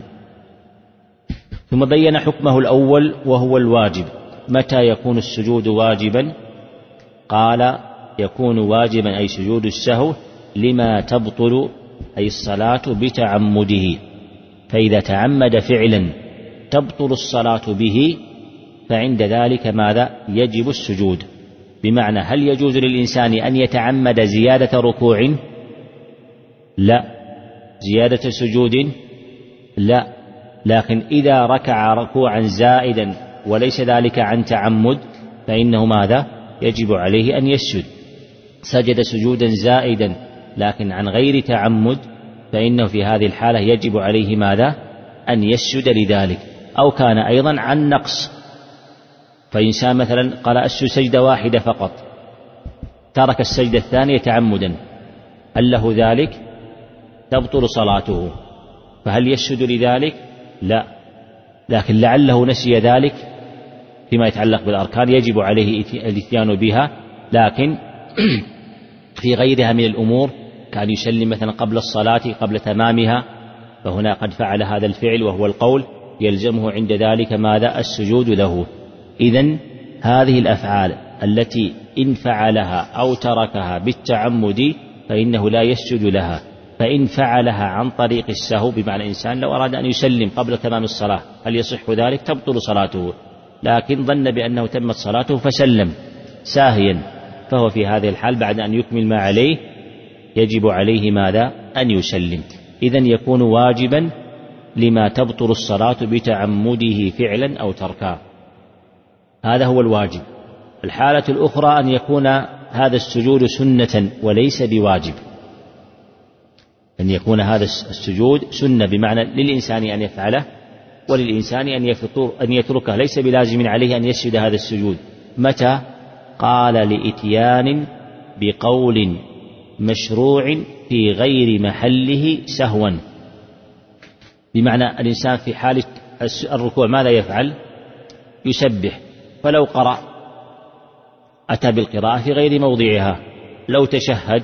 ثم بين حكمه الأول وهو الواجب. متى يكون السجود واجبا؟ قال يكون واجبا أي سجود السهو لما تبطل أي الصلاة بتعمده، فإذا تعمد فعلا تبطل الصلاة به فعند ذلك ماذا؟ يجب السجود. بمعنى هل يجوز للإنسان أن يتعمد زيادة ركوع؟ لا. زيادة سجود؟ لا. لكن إذا ركع ركوعا زائدا وليس ذلك عن تعمد فإنه ماذا؟ يجب عليه أن يسجد. سجد سجودا زائدا لكن عن غير تعمد فإنه في هذه الحالة يجب عليه ماذا؟ أن يسجد لذلك. أو كان أيضا عن نقص، فإنسان مثلا قال أسجد سجدة واحدة فقط، ترك السجدة الثانية تعمدا، هل له ذلك؟ تبطل صلاته، فهل يسجد لذلك؟ لا. لكن لعله نسي ذلك فيما يتعلق بالأركان يجب عليه الاتيان بها، لكن في غيرها من الأمور كان يسلم مثلا قبل الصلاة قبل تمامها، فهنا قد فعل هذا الفعل وهو القول، يلزمه عند ذلك ماذا؟ السجود له. إذن هذه الأفعال التي إن فعلها أو تركها بالتعمد فإنه لا يسجد لها. فإن فعلها عن طريق السهو، بمعنى إنسان لو أراد أن يسلم قبل تمام الصلاة هل يصح ذلك؟ تبطل صلاته، لكن ظن بأنه تمت صلاته فسلم ساهيا، فهو في هذه الحال بعد أن يكمل ما عليه يجب عليه ماذا؟ أن يسلم. إذن يكون واجبا لما تبطل الصلاة بتعمده فعلا أو تركا، هذا هو الواجب. الحالة الأخرى أن يكون هذا السجود سنة وليس بواجب، أن يكون هذا السجود سنة بمعنى للإنسان أن يفعله وللإنسان أن يفطر أن يتركه، ليس بلازم عليه أن يسجد هذا السجود. متى؟ قال لإتيان بقول مشروع في غير محله سهوا، بمعنى الإنسان في حال الركوع ماذا يفعل؟ يسبح. فلو قرأ أتى بالقراءة في غير موضعها. لو تشهد،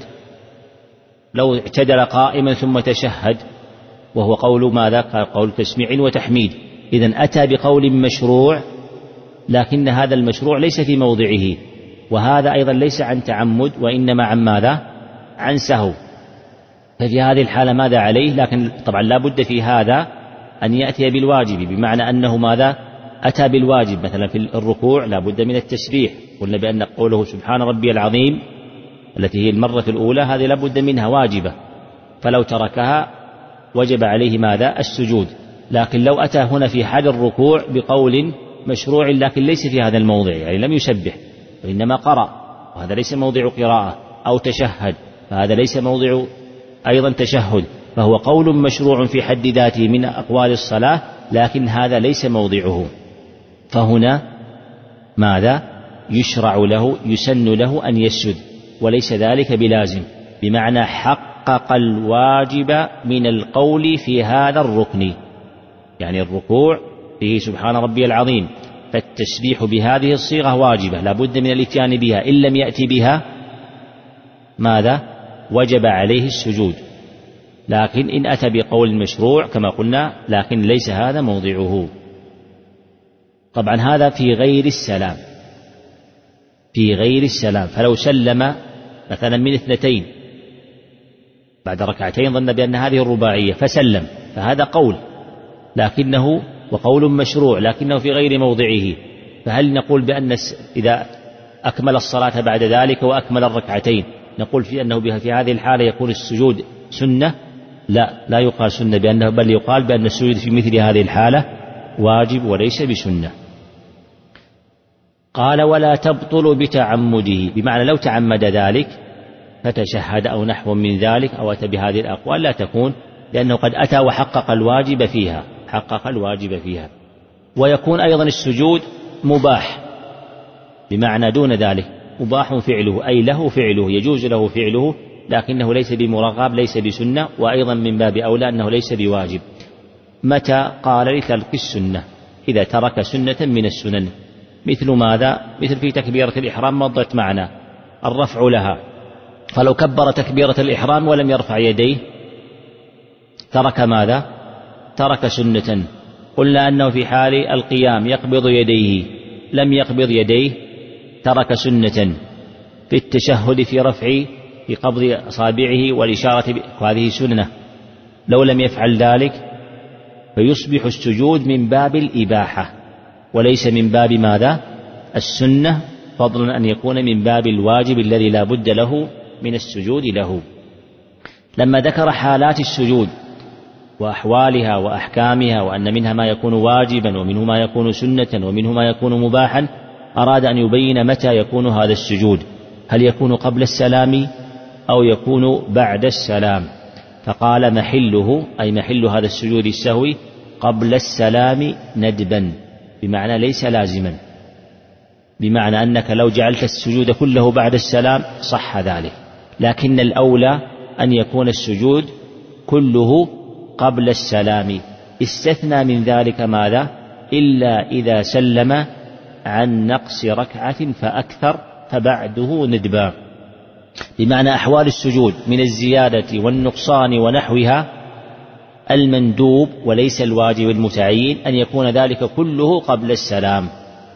لو اعتدل قائما ثم تشهد، وهو قول ماذا؟ قول تسميع وتحميد. إذن أتى بقول مشروع، لكن هذا المشروع ليس في موضعه، وهذا أيضا ليس عن تعمد وإنما عن ماذا؟ عن سهو. ففي هذه الحالة ماذا عليه؟ لكن طبعا لا بد في هذا أن يأتي بالواجب، بمعنى أنه ماذا؟ أتى بالواجب. مثلا في الركوع لا بد من التسبيح، قلنا بأن قوله سبحان ربي العظيم التي هي المرة الأولى هذه لا بد منها واجبة، فلو تركها وجب عليه ماذا؟ السجود. لكن لو أتى هنا في حال الركوع بقول مشروع لكن ليس في هذا الموضع، يعني لم يسبح وإنما قرأ، وهذا ليس موضع قراءة، أو تشهد فهذا ليس موضع أيضا تشهد، فهو قول مشروع في حد ذاته من أقوال الصلاة، لكن هذا ليس موضعه. فهنا ماذا؟ يشرع له، يسن له أن يسجد، وليس ذلك بلازم، بمعنى حقق الواجب من القول في هذا الركن. يعني الركوع فيه سبحان ربي العظيم، فالتسبيح بهذه الصيغة واجبة لا بد من الاتيان بها، إن لم يأتي بها ماذا؟ وجب عليه السجود. لكن إن أتى بقول مشروع كما قلنا لكن ليس هذا موضعه. طبعا هذا في غير السلام، في غير السلام. فلو سلم مثلا من اثنتين بعد ركعتين ظن بأن هذه الرباعية فسلم، فهذا قول لكنه وقول مشروع لكنه في غير موضعه. فهل نقول بأن إذا أكمل الصلاة بعد ذلك وأكمل الركعتين نقول في أنه في هذه الحالة يكون السجود سنة؟ لا، لا يقال سنة بأنه، بل يقال بأن السجود في مثل هذه الحالة واجب وليس بسنة. قال ولا تبطل بتعمده، بمعنى لو تعمد ذلك فتشهد أو نحو من ذلك أو أتى بهذه الأقوال لا تكون، لأنه قد أتى وحقق الواجب فيها، حقق الواجب فيها. ويكون أيضا السجود مباح، بمعنى دون ذلك مباح فعله، أي له فعله، يجوز له فعله، لكنه ليس بمرغب، ليس بسنة، وأيضا من باب أولى أنه ليس بواجب. متى؟ قال لترك السنة، إذا ترك سنة من السنن. مثل ماذا؟ مثل في تكبيرة الإحرام مضت معنا الرفع لها، فلو كبر تكبيرة الإحرام ولم يرفع يديه ترك ماذا؟ ترك سنة. قلنا أنه في حال القيام يقبض يديه لم يقبض يديه ترك سنة. في التشهد في رفع في قبض أصابعه والإشارة وهذه سنة، لو لم يفعل ذلك فيصبح السجود من باب الإباحة وليس من باب ماذا؟ السنة، فضلا أن يكون من باب الواجب الذي لا بد له من السجود له. لما ذكر حالات السجود وأحوالها وأحكامها وأن منها ما يكون واجبا ومنه ما يكون سنة ومنه ما يكون مباحا، أراد أن يبين متى يكون هذا السجود، هل يكون قبل السلام أو يكون بعد السلام. فقال محله، أي محل هذا السجود السهوي قبل السلام ندبا، بمعنى ليس لازما، بمعنى أنك لو جعلت السجود كله بعد السلام صح ذلك، لكن الأولى أن يكون السجود كله قبل السلام. استثنى من ذلك ماذا؟ إلا إذا سلم عن نقص ركعة فأكثر فبعده ندبا، بمعنى أحوال السجود من الزيادة والنقصان ونحوها المندوب وليس الواجب المتعين أن يكون ذلك كله قبل السلام.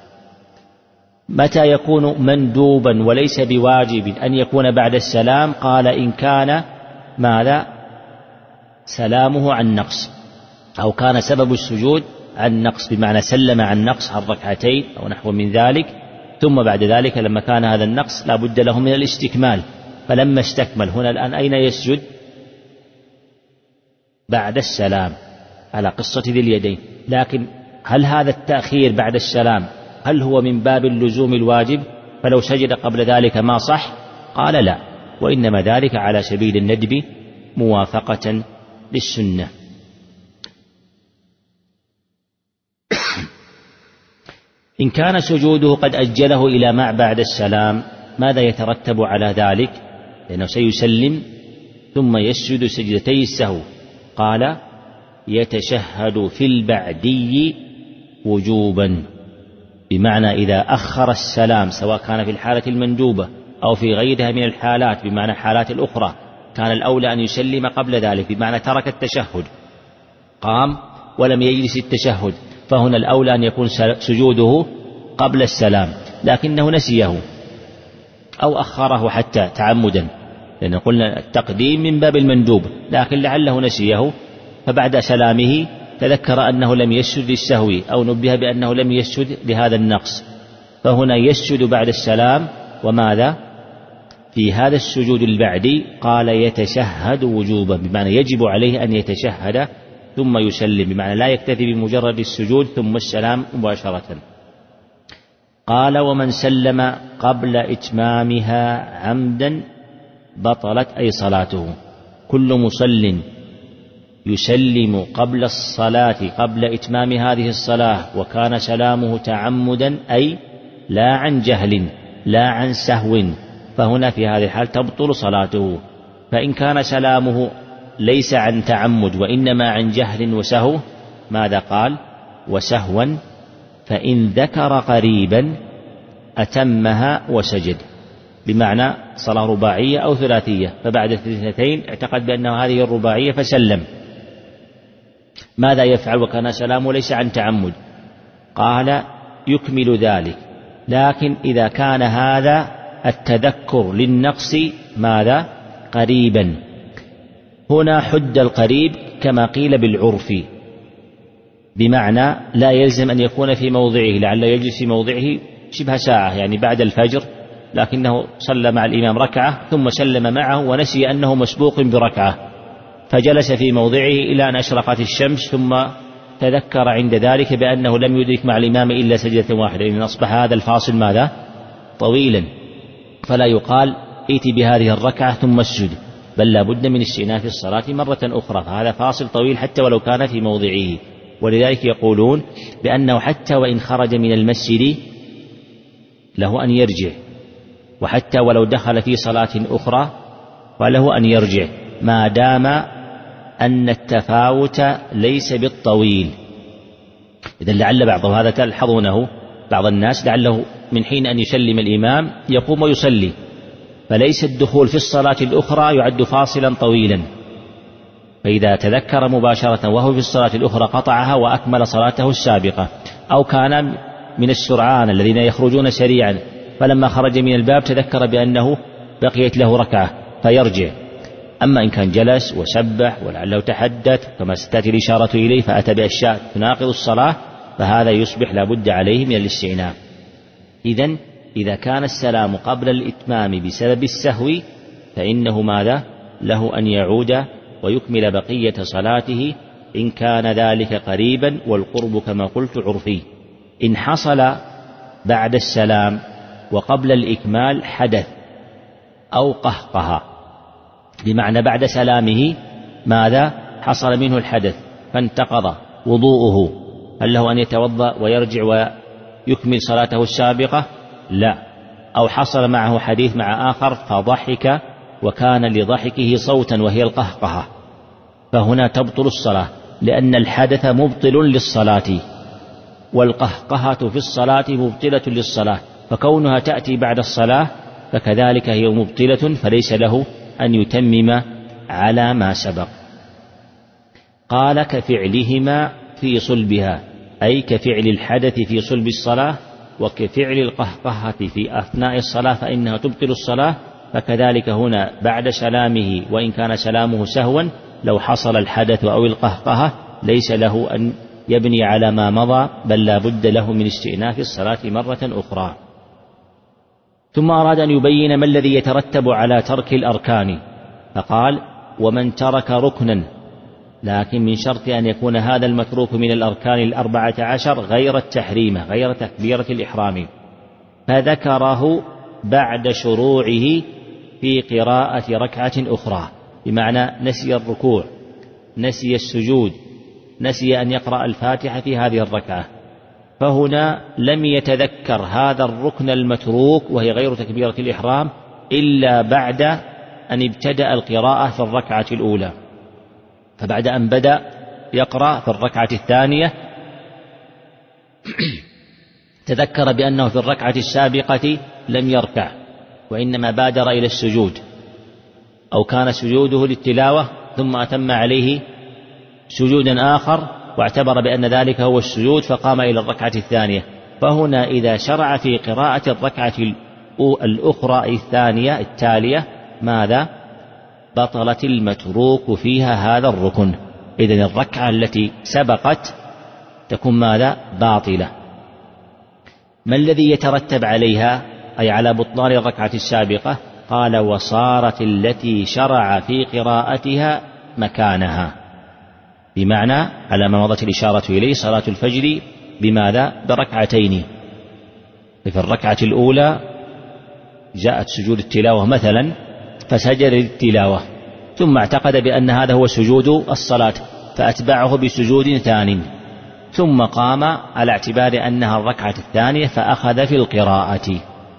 متى يكون مندوبا وليس بواجب أن يكون بعد السلام؟ قال إن كان ماذا؟ سلامه عن نقص، أو كان سبب السجود عن نقص، بمعنى سلم عن نقص عن ركعتين أو نحو من ذلك، ثم بعد ذلك لما كان هذا النقص لا بد له من الاستكمال، فلما استكمل هنا الآن أين يسجد؟ بعد السلام على قصة ذي اليدين. لكن هل هذا التأخير بعد السلام هل هو من باب اللزوم الواجب فلو سجد قبل ذلك ما صح؟ قال لا، وإنما ذلك على سبيل الندب موافقة للسنة. إن كان سجوده قد أجله إلى ما بعد السلام ماذا يترتب على ذلك؟ لأنه سيسلم ثم يسجد سجدتي السهو. قال يتشهد في البعدي وجوبا، بمعنى إذا أخر السلام سواء كان في الحالة المندوبة أو في غيرها من الحالات، بمعنى الحالات الأخرى كان الأولى أن يسلم قبل ذلك، بمعنى ترك التشهد قام ولم يجلس التشهد، فهنا الأولى أن يكون سجوده قبل السلام، لكنه نسيه أو أخره حتى تعمدا، لأن قلنا التقديم من باب المندوب، لكن لعله نسيه فبعد سلامه تذكر أنه لم يسجد للسهو أو نبه بأنه لم يسجد لهذا النقص، فهنا يسجد بعد السلام. وماذا في هذا السجود البعدي؟ قال يتشهد وجوبا، بمعنى يجب عليه أن يتشهد ثم يسلم، بمعنى لا يكتفي بمجرد السجود ثم السلام مباشرة. قال ومن سلم قبل إتمامها عمدا بطلت أي صلاته. كل مصل يسلم قبل الصلاة قبل إتمام هذه الصلاة وكان سلامه تعمدا أي لا عن جهل لا عن سهو، فهنا في هذه الحال تبطل صلاته. فإن كان سلامه ليس عن تعمد وإنما عن جهل وسهو، ماذا قال؟ وسهوا فإن ذكر قريبا أتمها وسجد، بمعنى صلاة رباعية أو ثلاثية، فبعد الاثنتين اعتقد بأنه هذه الرباعية فسلم، ماذا يفعل وكان سلامه ليس عن تعمد؟ قال يكمل ذلك، لكن إذا كان هذا التذكر للنقص ماذا؟ قريبا. هنا حد القريب كما قيل بالعرف، بمعنى لا يلزم أن يكون في موضعه، لعل يجلس في موضعه شبه ساعة يعني بعد الفجر، لكنه صلى مع الإمام ركعة ثم سلم معه ونسي أنه مسبوق بركعة، فجلس في موضعه إلى أن أشرقت الشمس، ثم تذكر عند ذلك بأنه لم يدرك مع الإمام إلا سجدة واحدة، إذن أصبح هذا الفاصل ماذا؟ طويلا، فلا يقال ائت بهذه الركعة ثم اسجد، بل لا بد من استئناف الصلاة مرة أخرى، فهذا فاصل طويل حتى ولو كان في موضعه. ولذلك يقولون بأنه حتى وإن خرج من المسجد له أن يرجع، وحتى ولو دخل في صلاة أخرى فله أن يرجع، ما دام أن التفاوت ليس بالطويل. إذن لعل بعض هذا تلحظونه بعض الناس لعله من حين أن يسلم الإمام يقوم ويصلي، فليس الدخول في الصلاة الأخرى يعد فاصلا طويلا، فإذا تذكر مباشرة وهو في الصلاة الأخرى قطعها وأكمل صلاته السابقة، أو كان من السرعان الذين يخرجون سريعا فلما خرج من الباب تذكر بأنه بقيت له ركعة فيرجع. أما إن كان جلس وسبح ولعله تحدث كما ستأتي الإشارة إليه فأتى بأشياء تناقض الصلاة، فهذا يصبح لابد عليه من الاستئناف. إذن إذا كان السلام قبل الإتمام بسبب السهو فإنه ماذا؟ له أن يعود ويكمل بقية صلاته إن كان ذلك قريبا، والقرب كما قلت عرفي. إن حصل بعد السلام وقبل الإكمال حدث أو قهقه، بمعنى بعد سلامه ماذا؟ حصل منه الحدث فانتقض وضوءه، هل له أن يتوضأ ويرجع ويكمل صلاته السابقة؟ لا. أو حصل معه حديث مع آخر فضحك وكان لضحكه صوتا وهي القهقهة، فهنا تبطل الصلاة، لأن الحدث مبطل للصلاة، والقهقهة في الصلاة مبطلة للصلاة، فكونها تأتي بعد الصلاة فكذلك هي مبطلة، فليس له أن يتمم على ما سبق. قال كفعلهما في صلبها، أي كفعل الحدث في صلب الصلاة وكفعل القهقهة في أثناء الصلاة فإنها تبطل الصلاة، فكذلك هنا بعد سلامه وإن كان سلامه سهوا لو حصل الحدث أو القهقهة ليس له أن يبني على ما مضى، بل لا بد له من استئناف الصلاة مرة أخرى. ثم أراد أن يبين ما الذي يترتب على ترك الأركان، فقال ومن ترك ركنا، لكن من شرط أن يكون هذا المتروك من الأركان الأربعة عشر غير التحريمة غير تكبيرة الإحرام، فذكره بعد شروعه في قراءة ركعة أخرى، بمعنى نسي الركوع، نسي السجود، نسي أن يقرأ الفاتحة في هذه الركعة، فهنا لم يتذكر هذا الركن المتروك وهي غير تكبيرة الإحرام إلا بعد أن ابتدأ القراءة في الركعة الأولى، فبعد أن بدأ يقرأ في الركعة الثانية تذكر بأنه في الركعة السابقة لم يركع وإنما بادر إلى السجود، أو كان سجوده للتلاوة ثم أتم عليه سجودا آخر واعتبر بأن ذلك هو السجود فقام إلى الركعة الثانية، فهنا إذا شرع في قراءة الركعة الأخرى الثانية التالية ماذا؟ بطلت المتروك فيها هذا الركن. إذن الركعة التي سبقت تكون ماذا؟ باطلة. ما الذي يترتب عليها أي على بطلان الركعة السابقة؟ قال وصارت التي شرع في قراءتها مكانها، بمعنى على ما مضت الإشارة إليه صلاة الفجر بماذا؟ بركعتين. في الركعة الأولى جاءت سجود التلاوة مثلا فسجد للتلاوة ثم اعتقد بأن هذا هو سجود الصلاة فأتبعه بسجود ثانٍ ثم قام على اعتبار أنها الركعة الثانية فأخذ في القراءة.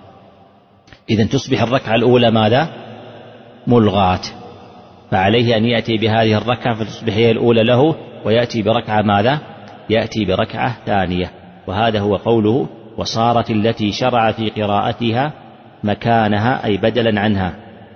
إذن تصبح الركعة الأولى ماذا؟ ملغاة، فعليه أن يأتي بهذه الركعة فتصبح هي الأولى له ويأتي بركعة ماذا؟ يأتي بركعة ثانية. وهذا هو قوله وصارت التي شرع في قراءتها مكانها أي بدلا عنها.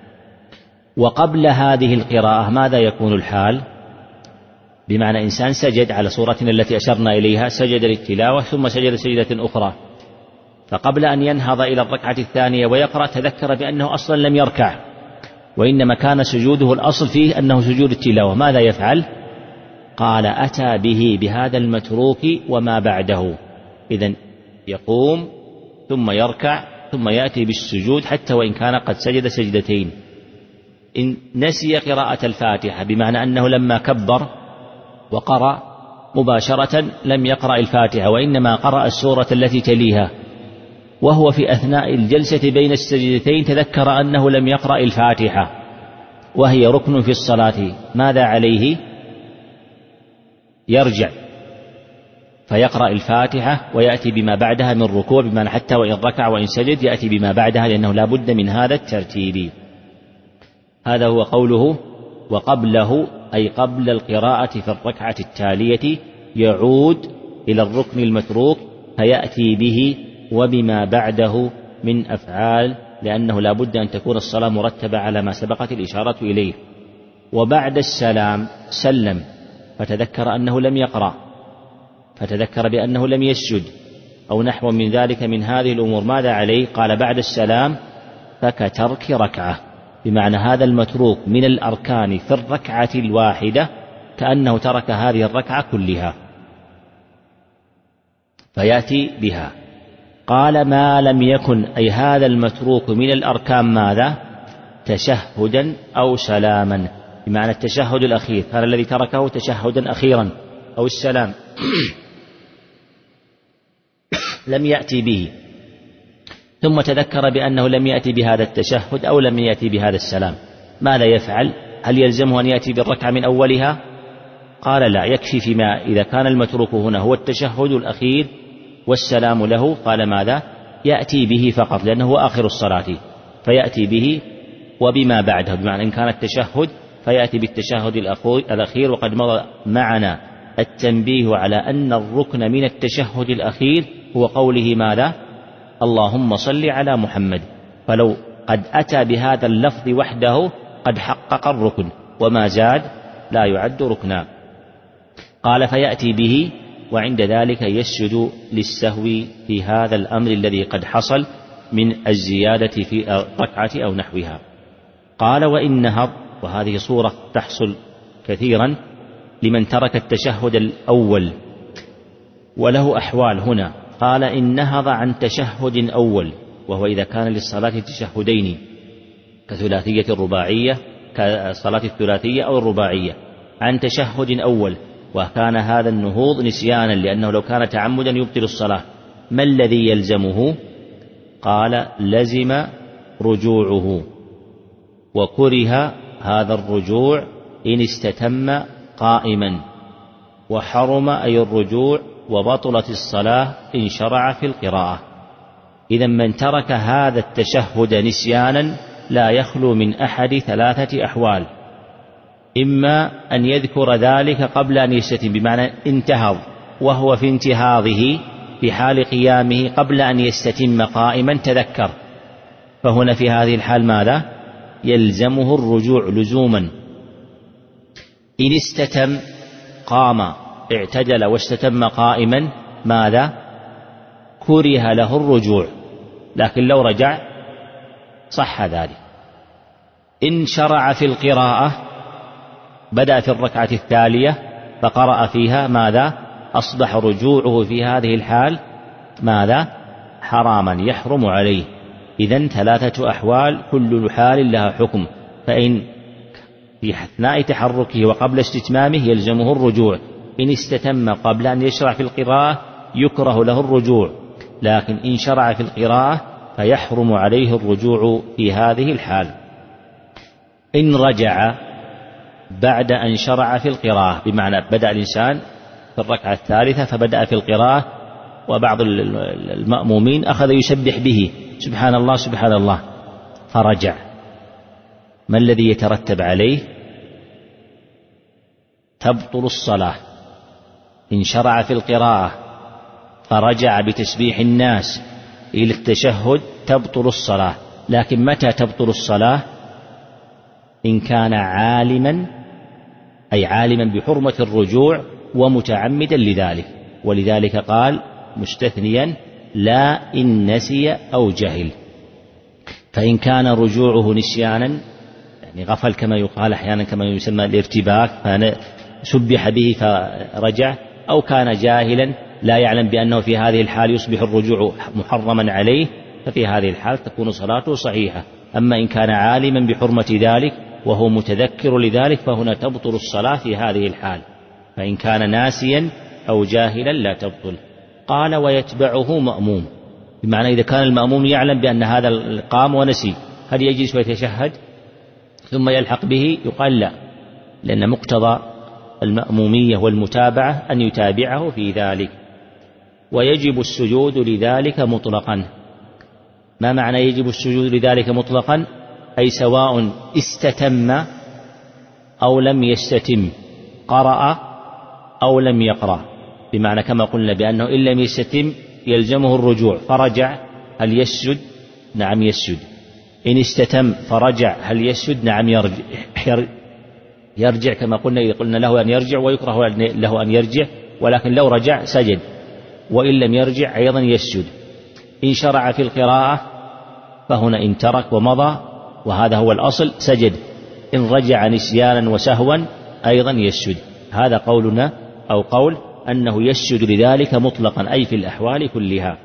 وقبل هذه القراءة ماذا يكون الحال؟ بمعنى إنسان سجد على صورتنا التي أشرنا إليها، سجد للتلاوة ثم سجد سجدة أخرى، فقبل أن ينهض إلى الركعة الثانية ويقرأ تذكر بأنه أصلا لم يركع وإنما كان سجوده الأصل فيه أنه سجود التلاوة، ماذا يفعل؟ قال أتى به بهذا المتروك وما بعده. إذن يقوم ثم يركع ثم يأتي بالسجود حتى وإن كان قد سجد سجدتين. إن نسي قراءة الفاتحة بمعنى أنه لما كبر وقرأ مباشرة لم يقرأ الفاتحة وإنما قرأ السورة التي تليها، وهو في أثناء الجلسة بين السجدتين تذكر أنه لم يقرأ الفاتحة وهي ركن في الصلاة، ماذا عليه؟ يرجع فيقرأ الفاتحة ويأتي بما بعدها من ركوع، بمعنى حتى وإن ركع وإن سجد يأتي بما بعدها لأنه لا بد من هذا الترتيب. هذا هو قوله وقبله أي قبل القراءة في الركعة التالية يعود إلى الركن المتروك فيأتي به وبما بعده من أفعال، لأنه لا بد أن تكون الصلاة مرتبة على ما سبقت الإشارة إليه. وبعد السلام سلم فتذكر أنه لم يقرأ فتذكر بأنه لم يسجد أو نحو من ذلك من هذه الأمور، ماذا عليه؟ قال بعد السلام فكترك ركعة، بمعنى هذا المتروك من الأركان في الركعة الواحدة كأنه ترك هذه الركعة كلها فيأتي بها. قال ما لم يكن أي هذا المتروك من الأركان ماذا؟ تشهدا أو سلاما، بمعنى التشهد الأخير كان الذي تركه تشهدا أخيرا أو السلام لم يأتي به ثم تذكر بأنه لم يأتي بهذا التشهد أو لم يأتي بهذا السلام، ماذا يفعل؟ هل يلزمه أن يأتي بالركعة من أولها؟ قال لا، يكفي فيما إذا كان المتروك هنا هو التشهد الأخير والسلام له، قال ماذا؟ يأتي به فقط لأنه هو آخر الصلاة فيأتي به وبما بعده، بمعنى إن كان التشهد فيأتي بالتشهد الأخير. وقد مضى معنا التنبيه على أن الركن من التشهد الأخير هو قوله ماذا؟ اللهم صل على محمد، فلو قد أتى بهذا اللفظ وحده قد حقق الركن وما زاد لا يعد ركنا. قال فيأتي به وعند ذلك يسجد للسهو في هذا الأمر الذي قد حصل من الزيادة في الركعة أو نحوها. قال وإن نهض، وهذه صورة تحصل كثيرا لمن ترك التشهد الأول وله أحوال هنا. قال إن نهض عن تشهد أول، وهو إذا كان للصلاة تشهدين كثلاثية الرباعية كصلاة الثلاثية أو الرباعية، عن تشهد أول وكان هذا النهوض نسيانا لأنه لو كان تعمدا يبطل الصلاة، ما الذي يلزمه؟ قال لزم رجوعه، وكره هذا الرجوع إن استتم قائما، وحرم أي الرجوع وبطلت الصلاة إن شرع في القراءة. إذا من ترك هذا التشهد نسيانا لا يخلو من أحد ثلاثة أحوال: إما أن يذكر ذلك قبل أن يستتم، بمعنى انتهض وهو في انتهاضه في حال قيامه قبل أن يستتم قائما تذكر، فهنا في هذه الحال ماذا؟ يلزمه الرجوع لزوما. إن استتم قام اعتدل واستتم قائما ماذا؟ كره له الرجوع، لكن لو رجع صح ذلك. إن شرع في القراءة بدأ في الركعة التالية فقرأ فيها ماذا؟ أصبح رجوعه في هذه الحال ماذا؟ حراما يحرم عليه. إذن ثلاثة أحوال كل حال لها حكم، فإن في أثناء تحركه وقبل استتمامه يلزمه الرجوع، إن استتم قبل أن يشرع في القراءة يكره له الرجوع، لكن إن شرع في القراءة فيحرم عليه الرجوع في هذه الحال. إن رجع بعد أن شرع في القراءة، بمعنى بدأ الإنسان في الركعة الثالثة فبدأ في القراءة وبعض المأمومين أخذ يسبح به سبحان الله سبحان الله فرجع، ما الذي يترتب عليه؟ تبطل الصلاة. إن شرع في القراءة فرجع بتسبيح الناس إلى التشهد تبطل الصلاة، لكن متى تبطل الصلاة؟ إن كان عالما، أي عالما بحرمة الرجوع ومتعمدا لذلك، ولذلك قال مستثنيا لا إن نسي أو جهل. فإن كان رجوعه نسيانا يعني غفل كما يقال أحيانا كما يسمى الارتباك فسبح به فرجع، أو كان جاهلا لا يعلم بأنه في هذه الحال يصبح الرجوع محرما عليه، ففي هذه الحال تكون صلاته صحيحة. أما إن كان عالما بحرمة ذلك وهو متذكر لذلك فهنا تبطل الصلاة في هذه الحال. فإن كان ناسيا أو جاهلا لا تبطل. قال ويتبعه مأموم، بمعنى إذا كان المأموم يعلم بأن هذا قام ونسي هل يجلس ويتشهد ثم يلحق به؟ يقال لا، لأن مقتضى المأمومية والمتابعة أن يتابعه في ذلك. ويجب السجود لذلك مطلقا. ما معنى يجب السجود لذلك مطلقا؟ أي سواء استتم أو لم يستتم، قرأ أو لم يقرأ، بمعنى كما قلنا بأنه إن لم يستتم يلزمه الرجوع فرجع هل يسجد؟ نعم يسجد. إن استتم فرجع هل يسجد؟ نعم يرجع, يرجع كما قلنا إذا قلنا له أن يرجع ويكره له أن يرجع، ولكن لو رجع سجد، وإن لم يرجع أيضا يسجد. إن شرع في القراءة فهنا إن ترك ومضى وهذا هو الأصل سجد، إن رجع نسيانا وسهوا أيضا يسجد. هذا قولنا أو قول أنه يسجد لذلك مطلقا أي في الأحوال كلها.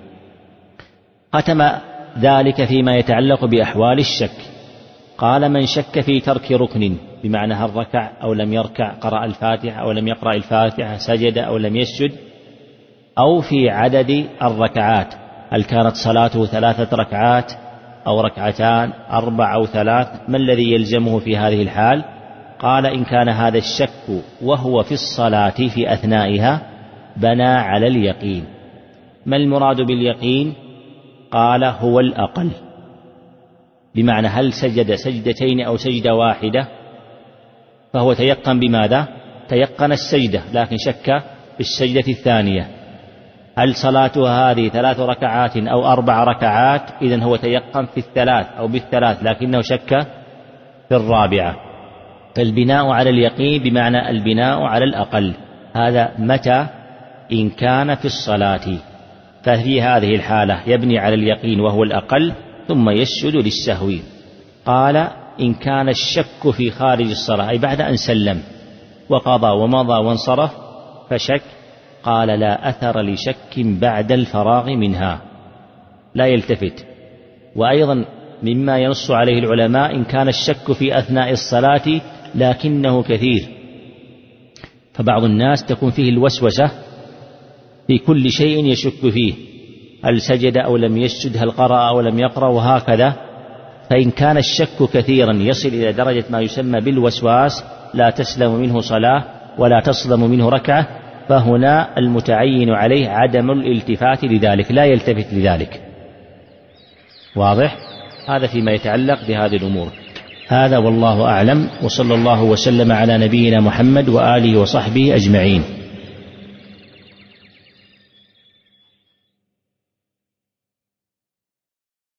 ختم ذلك فيما يتعلق بأحوال الشك. قال من شك في ترك ركن، بمعنى هل ركع أو لم يركع، قرأ الفاتحة أو لم يقرأ الفاتحة، سجد أو لم يسجد، أو في عدد الركعات، هل كانت صلاته ثلاثة ركعات أو ركعتان أربع أو ثلاث، ما الذي يلزمه في هذه الحال؟ قال إن كان هذا الشك وهو في الصلاة في أثنائها بنى على اليقين. ما المراد باليقين؟ قال هو الأقل، بمعنى هل سجد سجدتين أو سجدة واحدة، فهو تيقن بماذا؟ تيقن السجدة لكن شك في السجدة الثانية. هل صلاته هذه ثلاث ركعات أو أربع ركعات؟ إذن هو تيقن في الثلاث أو بالثلاث لكنه شك في الرابعة. فالبناء على اليقين بمعنى البناء على الأقل. هذا متى؟ إن كان في الصلاة، ففي هذه الحالة يبني على اليقين وهو الأقل ثم يسجد للسهو. قال إن كان الشك في خارج الصلاة أي بعد أن سلم وقضى ومضى وانصرف فشك، قال لا أثر لشك بعد الفراغ منها، لا يلتفت. وأيضا مما ينص عليه العلماء إن كان الشك في أثناء الصلاة لكنه كثير، فبعض الناس تكون فيه الوسوسة في كل شيء يشك فيه، هل سجد أو لم يسجد، هل قرأ أو لم يقرأ، وهكذا. فإن كان الشك كثيرا يصل إلى درجة ما يسمى بالوسواس لا تسلم منه صلاة ولا تصلم منه ركعة، فهنا المتعين عليه عدم الالتفات لذلك، لا يلتفت لذلك. واضح؟ هذا فيما يتعلق بهذه الأمور. هذا والله أعلم، وصلى الله وسلم على نبينا محمد وآله وصحبه أجمعين.